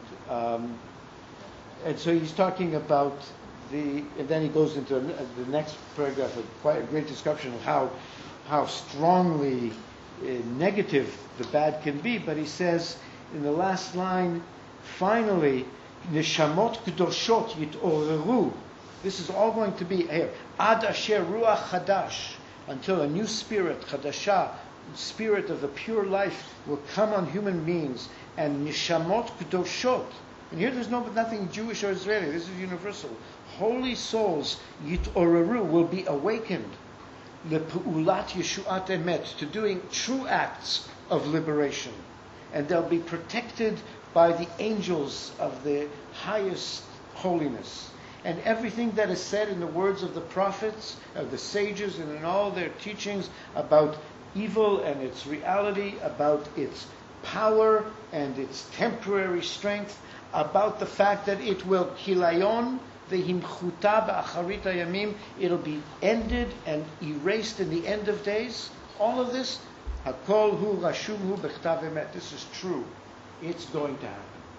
so he's talking about and then he goes into the next paragraph, quite a great description of how strongly negative the bad can be. But he says in the last line, finally, neshamot kedoshot yitoreru. This is all going to be here. Ad asher ruach chadash, until a new spirit, chadasha, spirit of the pure life, will come on human beings. And neshamot kedoshot. And here there's nothing Jewish or Israeli. This is universal. Holy souls yitoreru will be awakened. Lepu'ulat yeshuat emet, to doing true acts of liberation, and they'll be protected by the angels of the highest holiness. And everything that is said in the words of the prophets, of the sages, and in all their teachings about evil and its reality, about its power and its temporary strength, about the fact that it will kilayon vehimchuta ba'acharit hayamim, it'll be ended and erased in the end of days. All of this, hakol hu rashum hu bechtav emet. This is true. It's going to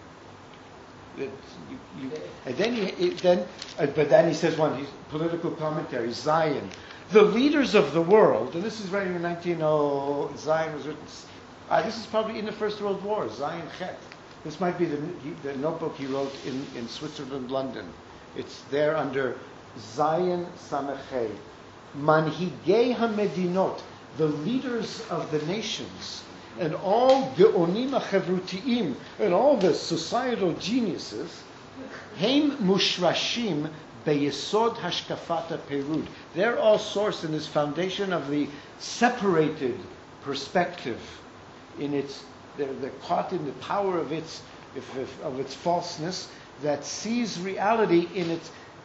happen. But then he says his political commentary, Zion. The leaders of the world, and this is writing in 1900, Zion was written, this is probably in the First World War, Zion Chet. This might be the notebook he wrote in Switzerland, London. It's there under Zion Samechei. Manhigei HaMedinot, the leaders of the nations, and all geonim achevrutiim, and all the societal geniuses, heim mushrashim beyesod hashkafata perud. They're all sourced in this foundation of the separated perspective. They're caught in the power of its falseness that sees reality in its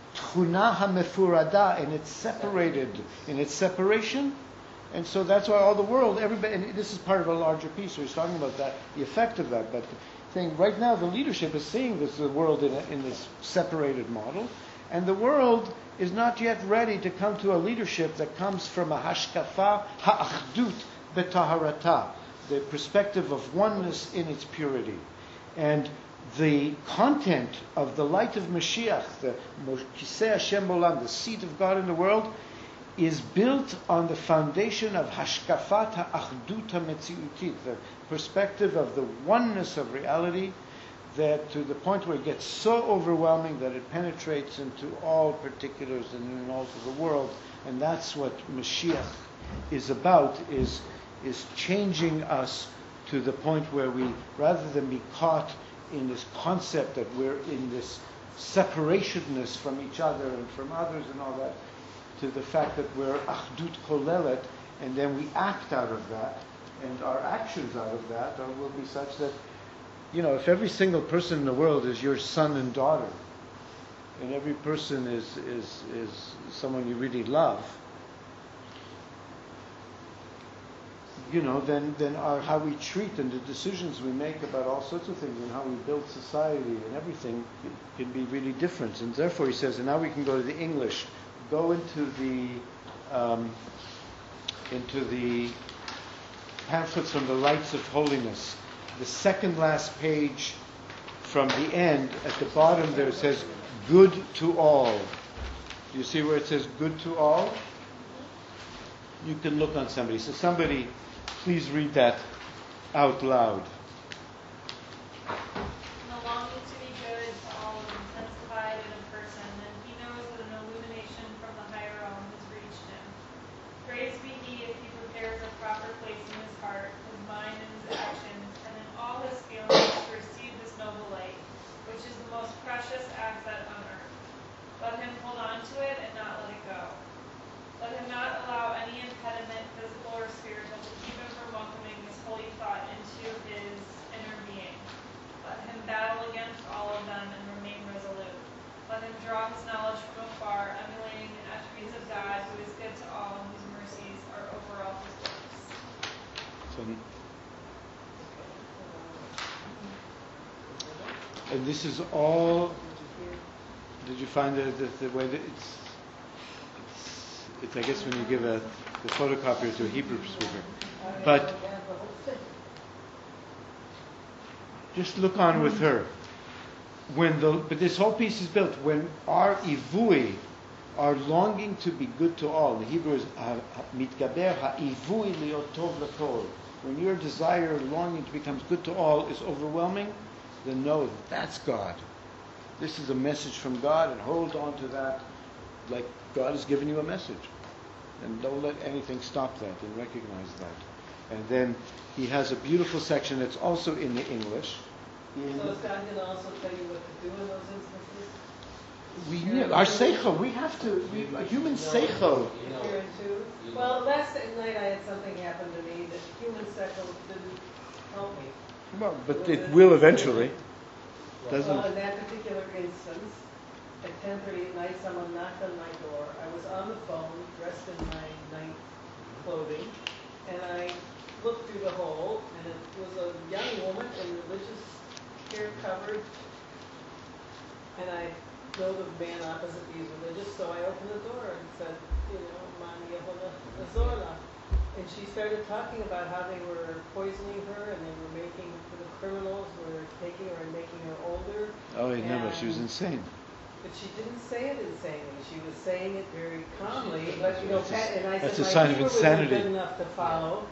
tchuna hamefurada, and it's separated in its separation. And so that's why all the world, everybody, and this is part of a larger piece, so he's talking about that, the effect of that. But saying right now the leadership is seeing this, the world in this separated model, and the world is not yet ready to come to a leadership that comes from a hashkafa ha'achdut betaharata, the perspective of oneness in its purity. And the content of the light of Mashiach, the Kisei Hashem Olam, the seat of God in the world, is built on the foundation of hashkafat ha'achdut ha'metziutit, the perspective of the oneness of reality, that to the point where it gets so overwhelming that it penetrates into all particulars and in all of the world. And that's what Mashiach is about, is changing us to the point where we, rather than be caught in this concept that we're in this separationness from each other and from others and all that, to the fact that we're achdut kolelet, and then we act out of that, and our actions out of that will be such that, if every single person in the world is your son and daughter, and every person is someone you really love, then how we treat and the decisions we make about all sorts of things and how we build society and everything can be really different. And therefore he says, and now we can go to the English. Go into the pamphlets from the Lights of Holiness. The second last page from the end, at the bottom there, it says, good to all. Do you see where it says good to all? You can look on somebody. So somebody, please read that out loud. The longing to be good to all is intensified in a person, and he knows that an illumination from the higher realm has reached him. Praised be he if he prepares a proper place in his heart, his mind and his actions, and in all his feelings to receive this noble light, which is the most precious asset on earth. Let him hold on to it and not let it go. Let him not allow any impediment, physical or spiritual, to keep him from welcoming this holy thought into his inner being. Let him battle against all of them and remain resolute. Let him draw his knowledge from afar, emulating the attributes of God, who is good to all and whose mercies are over all his works. And this is all. Did you find the way that it's I guess when you give the photocopier to a Hebrew speaker. But just look on with her. But this whole piece is built when our ivui, our longing to be good to all. The Hebrew is mitgaber ha'ivui liot tov l'kol. When your desire, longing to become good to all is overwhelming, then know that's God. This is a message from God, and hold on to that like God has given you a message. And don't let anything stop that, and recognize that. And then he has a beautiful section that's also in the English. So is God going to also tell you what to do in those instances? Our seichel, we have to, a human seichel. Well, last night I had something happen to me that human seichel didn't help me. Well, but it will eventually. Doesn't. Well, in that particular instance, at 10:30 at night, someone knocked on my door. I was on the phone, dressed in my night clothing, and I looked through the hole, and it was a young woman in religious hair covered, and I know the man opposite me is religious, so I opened the door and said, Mani Yehola Azorla. And she started talking about how they were poisoning her, and they were the criminals were taking her and making her older. Oh, I remember, she was insane. But she didn't say it insanely. She was saying it very calmly. But and I that's said, a sign my of Hebrew insanity. wasn't good enough to follow.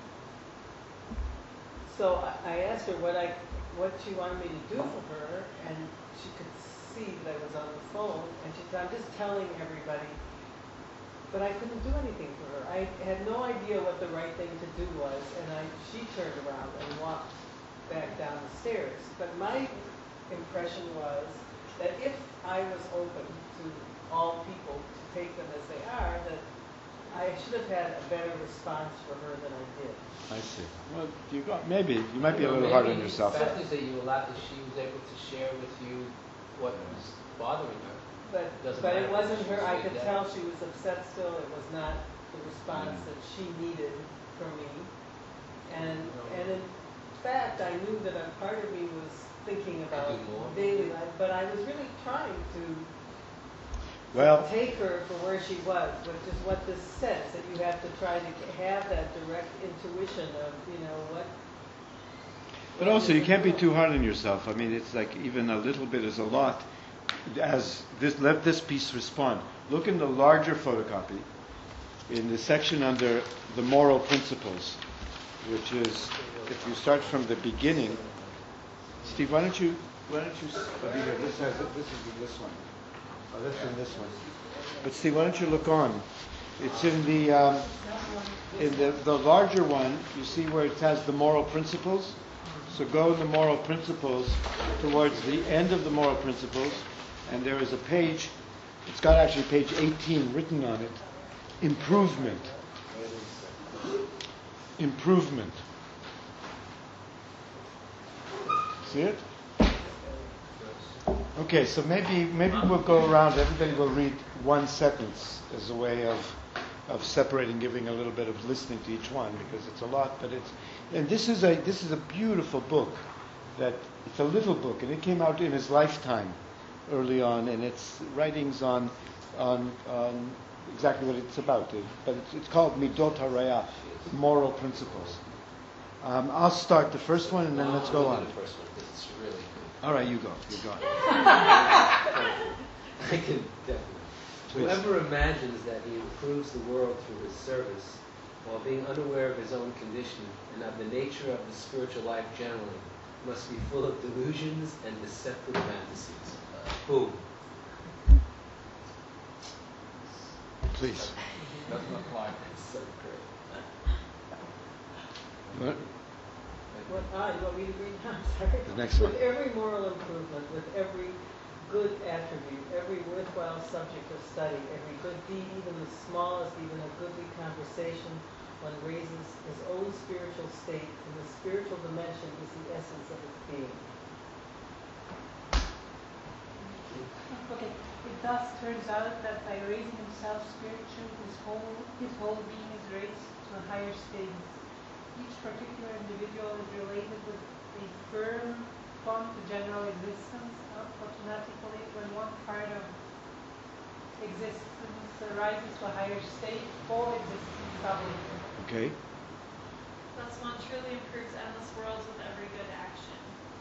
So I asked her what she wanted me to do for her, and she could see that I was on the phone, and she said, I'm just telling everybody. But I couldn't do anything for her. I had no idea what the right thing to do was, and she turned around and walked back down the stairs. But my impression was that if I was open to all people to take them as they are, that I should have had a better response for her than I did. I see. Well, you might be a little hard on yourself. The fact is that she was able to share with you what was bothering her. Doesn't but it matter. wasn't her, I She's could like tell that. she was upset still, it was not the response that she needed from me. And in fact, I knew that a part of me was thinking about Do more. daily life, but I was really trying to Well, take her for where she was, which is what this says, that you have to try to have that direct intuition of, what. but also you can't be too hard on yourself. I mean, it's like even a little bit is a lot. Let this piece respond. Look in the larger photocopy, in the section under the moral principles, which is, if you start from the beginning. Steve, why don't you? This is in this one. Oh, that's in this one. But Steve, why don't you look on? It's in the larger one. You see where it has the moral principles. So go in the moral principles towards the end of the moral principles, and there is a page. It's got actually page 18 written on it. Improvement. Improvement. See it? Okay, so maybe we'll go around. Everybody will read one sentence as a way of separating, giving a little bit of listening to each one, because it's a lot. But this is a beautiful book. That it's a little book, and it came out in his lifetime, early on, and it's writings on exactly what it's about. But it's called Midot HaRaya, moral principles. I'll start the first one, and then let's go on. The first one, 'cause it's really good. All right, you go. I can definitely. Whoever imagines that he improves the world through his service, while being unaware of his own condition and of the nature of the spiritual life generally, must be full of delusions and deceptive fantasies. Boom. Please. Doesn't apply. So great. What? You want me to read? I'm sorry. The next one. With every moral improvement, with every good attribute, every worthwhile subject of study, every good deed, even the smallest, even a goodly conversation, one raises his own spiritual state, and the spiritual dimension is the essence of its being. Okay. It thus turns out that by raising himself spiritually, his whole being is raised to a higher state. Each particular individual is related with a firm bond to general existence. Automatically, when one part of existence rises to a higher state, all existence is obligated. Okay. Thus one truly improves endless worlds with every good action.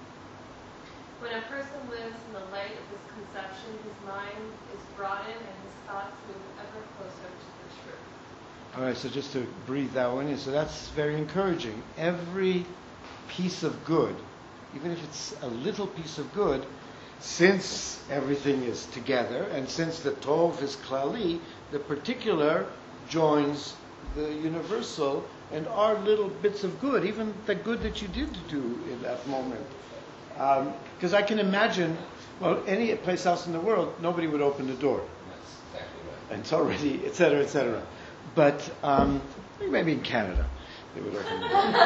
When a person lives in the light of this conception, his mind is broadened and his thoughts move ever closer to the truth. All right, so just to breathe that one in. So that's very encouraging. Every piece of good, even if it's a little piece of good, since everything is together, and since the Tov is Klali, the particular joins the universal, and our little bits of good, even the good that you did do in that moment. Because I can imagine, well, any place else in the world, nobody would open the door. That's exactly right. And it's already, etc., etc. But maybe in Canada, they would open the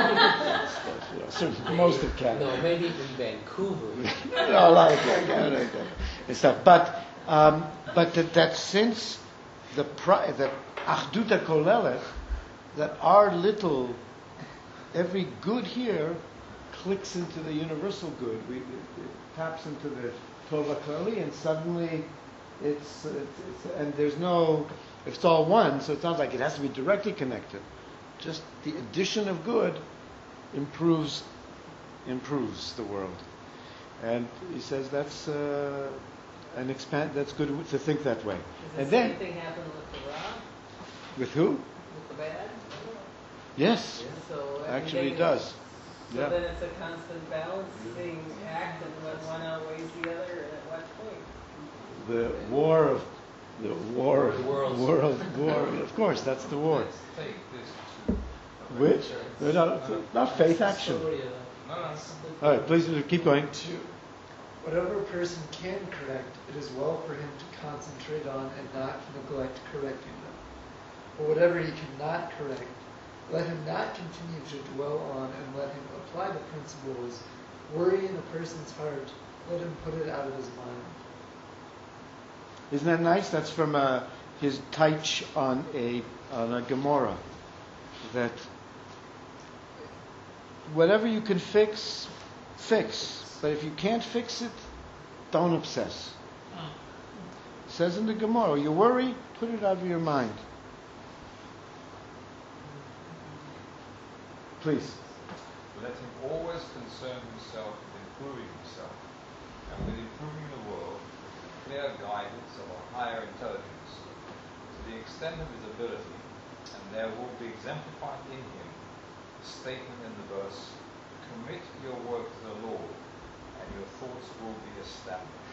door. Most of Canada. No, maybe in Vancouver. No, a lot of Canada and stuff. But that since the Achduta Kolelet, that our little, every good here clicks into the universal good. It taps into the Tova Klali, and suddenly it's and there's no, it's all one, so it's not like it has to be directly connected. Just the addition of good improves the world. And he says that's that's good to think that way. Does And the then same thing happen with the Ra, with who? with the bad? Yes, So actually everything it does. So Yeah. then it's a constant balancing act, and when one outweighs the other, and at what point? The war of Worlds. war. Of course, that's the war. Let's take this to Which? No, not faith, action. Story No. All right, please keep going. 2. Whatever a person can correct, it is well for him to concentrate on and not neglect correcting them. But whatever he cannot correct, let him not continue to dwell on, and let him apply the principles. Worry in a person's heart, let him put it out of his mind. Isn't that nice? That's from his taich on a Gemara. That whatever you can fix. But if you can't fix it, don't obsess. It says in the Gemara, you worry, put it out of your mind. Please. Let him always concern himself with improving himself, and with improving the world, with the clear guidance of a higher intelligence, to the extent of his ability, and there will be exemplified in him the statement in the verse, commit your work to the Lord, and your thoughts will be established.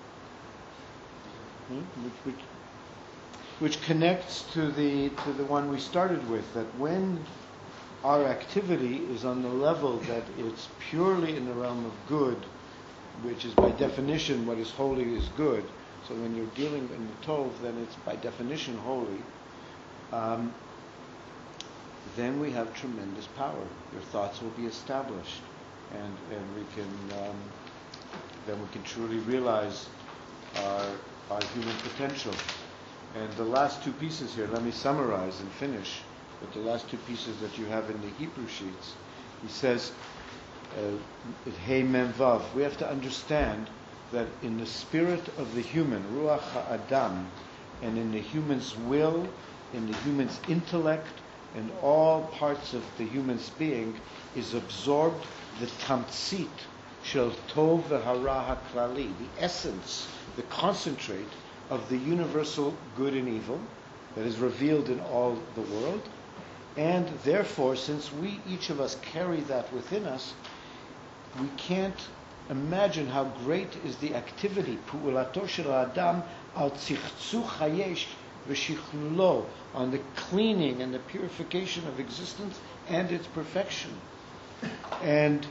Which connects to the one we started with, that when our activity is on the level that it's purely in the realm of good, which is by definition what is holy is good. So when you're dealing in the Tov, then it's by definition holy. Then we have tremendous power. Your thoughts will be established, and we can truly realize our human potential. And the last two pieces here, let me summarize and finish with the last two pieces that you have in the Hebrew sheets. He says, Hey Mem Vav, we have to understand that in the spirit of the human, Ruach HaAdam, and in the human's will, in the human's intellect, and all parts of the human's being, is absorbed the tamtzit shel tov v'hara haklali, the essence, the concentrate of the universal good and evil that is revealed in all the world. And therefore, since we, each of us, carry that within us, we can't imagine how great is the activity, pu'ulato shel adam al tzichtzu chayesh v'shichlulo, on the cleaning and the purification of existence and its perfection. And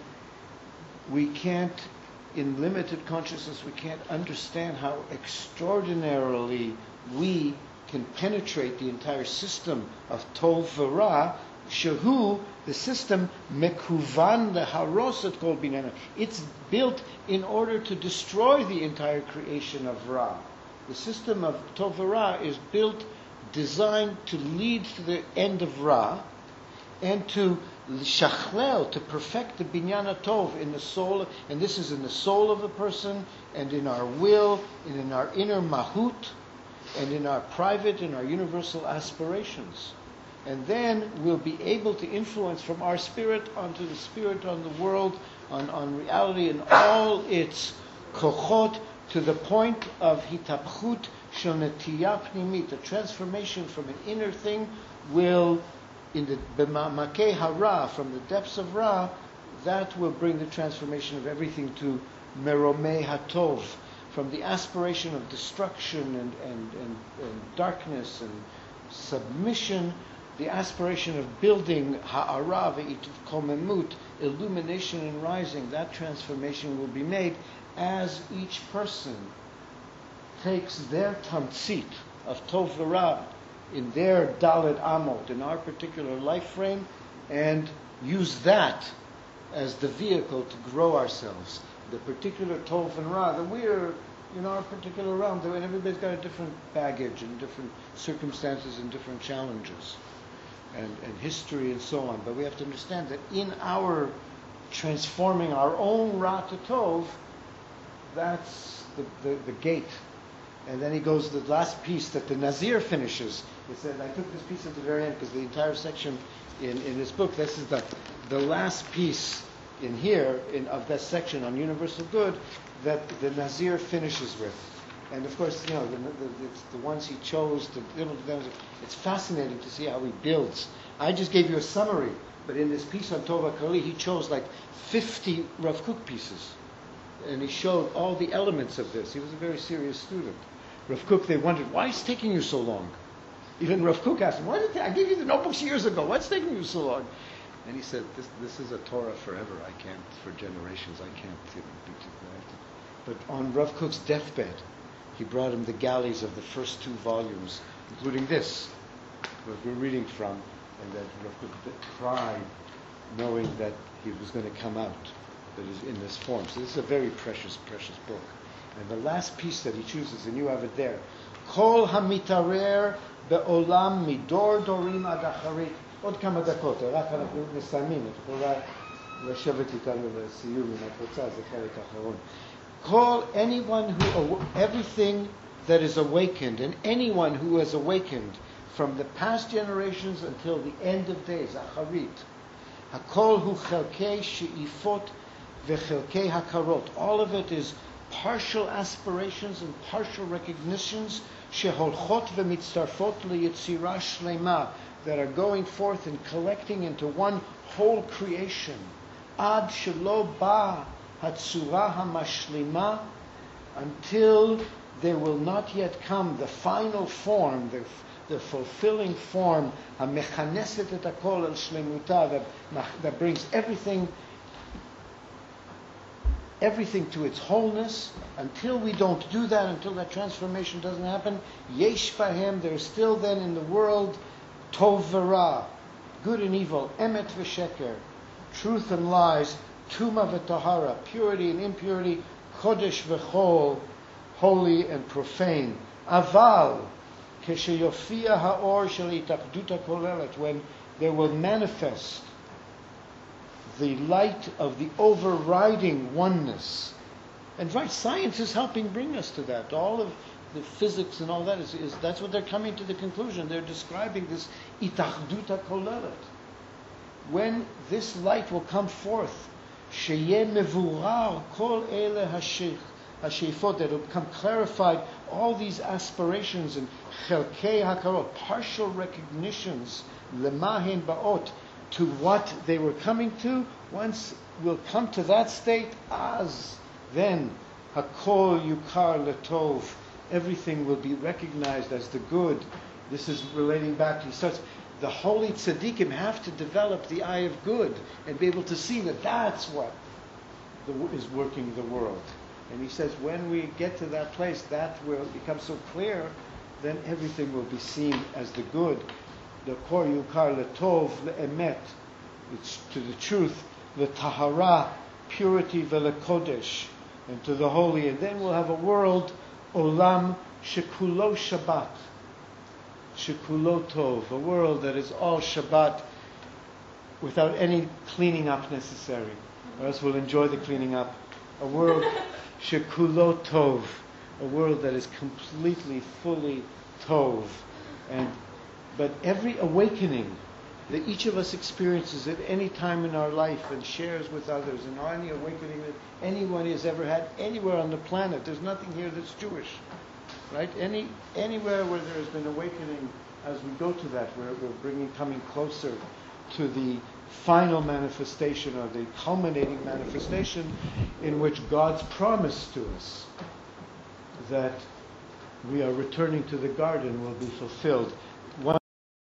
we can't, in limited consciousness, we can't understand how extraordinarily we can penetrate the entire system of Tov V'Ra, Shehu, the system, Mekuvan leharosat kol binena. It's built in order to destroy the entire creation of Ra. The system of Tov V'Ra is built, designed to lead to the end of Ra, and to shachlel, to perfect the binyan tov in the soul, and this is in the soul of the person, and in our will, and in our inner mahut, and in our private and our universal aspirations. And then we'll be able to influence from our spirit onto the spirit on the world, on reality and all its kochot, to the point of hitapchut shel netiyah pnimit. The transformation from an inner thing will, in the b'ma'makei hara, from the depths of Ra, that will bring the transformation of everything to meromei hatov, from the aspiration of destruction and darkness and submission, the aspiration of building ha'ara ve'itkomemut, illumination and rising. That transformation will be made as each person takes their tamtzit of Tov V'Ra in their Dalet Amot, in our particular life frame, and use that as the vehicle to grow ourselves. The particular Tov and Ra that we're in our particular realm, and everybody's got a different baggage and different circumstances and different challenges and history and so on. But we have to understand that in our transforming our own Ra to Tov, that's the gate. And then he goes to the last piece that the Nazir finishes. He said, I took this piece at the very end because the entire section in this book, this is the last piece in here of that section on universal good that the Nazir finishes with. And of course, it's the ones he chose to. It's fascinating to see how he builds. I just gave you a summary, but in this piece on Tova Kali, he chose like 50 Rav Kook pieces, and he showed all the elements of this. He was a very serious student. Rav Kook, they wondered, why is it taking you so long? Even Rav Kook asked him, I gave you the notebooks years ago. What's taking you so long? And he said, this is a Torah forever. I can't, for generations, I can't be too quiet. But on Rav Kook's deathbed, he brought him the galleys of the first 2 volumes, including this, what we're reading from, and that Rav Kook cried, knowing that he was going to come out, that is in this form. So this is a very precious, precious book. And the last piece that he chooses, and you have it there, כל המתערער בעולם מדור דורים עד אחרית. עוד כמה דקות, רק אנחנו מסיימים, את יכולה לשבת איתנו לסיום אם את רוצה, זה חלק אחרון. everything that is awakened, and anyone who has awakened from the past generations until the end of days, acharit, hakol hu chelkei she'ifot vechelkei hakarot. All of it is partial aspirations and partial recognitions sheholchot v'mitzarfot liyitzira shlema, that are going forth and collecting into one whole creation. Ad shelo ba hatzura hamashlimah, until there will not yet come the final form, the fulfilling form, hamechaneset et hakol el shlemuta, that brings everything to its wholeness. Until we don't do that, until that transformation doesn't happen, yesh bahem, there's still then in the world tov v'ra, good and evil, emet v'sheker, truth and lies, tuma v'tahara, purity and impurity, chodesh v'chol, holy and profane. Aval, kesheyofia ha'or shel itachdut ha'kolelet, when there will manifest the light of the overriding oneness. And right, science is helping bring us to that. All of the physics and all that is that's what they're coming to the conclusion. They're describing this itachdut ha'kolelet. When this light will come forth, sheyeh mevurar kol ele hashefot, that will become clarified, all these aspirations and chelkei hakarot, partial recognitions, lemahin ba'ot, to what they were coming to. Once we'll come to that state, then hakol yukar letov, everything will be recognized as the good. This is relating back to, he starts, the holy tzaddikim have to develop the eye of good and be able to see that that's what is working the world. And he says when we get to that place, that will become so clear, then everything will be seen as the good. The kor yukar letov le'emet, it's to the truth, le'tahara, purity, ve'lekodesh, and to the holy. And then we'll have a world, olam shekulo Shabbat, shekulo tov, a world that is all Shabbat without any cleaning up necessary, or else we'll enjoy the cleaning up. A world shekulo tov, a world that is completely, fully tov. But every awakening that each of us experiences at any time in our life and shares with others, and any awakening that anyone has ever had anywhere on the planet, there's nothing here that's Jewish, right? Anywhere where there has been awakening, as we go to that, we're coming closer to the final manifestation, or the culminating manifestation, in which God's promise to us that we are returning to the garden will be fulfilled.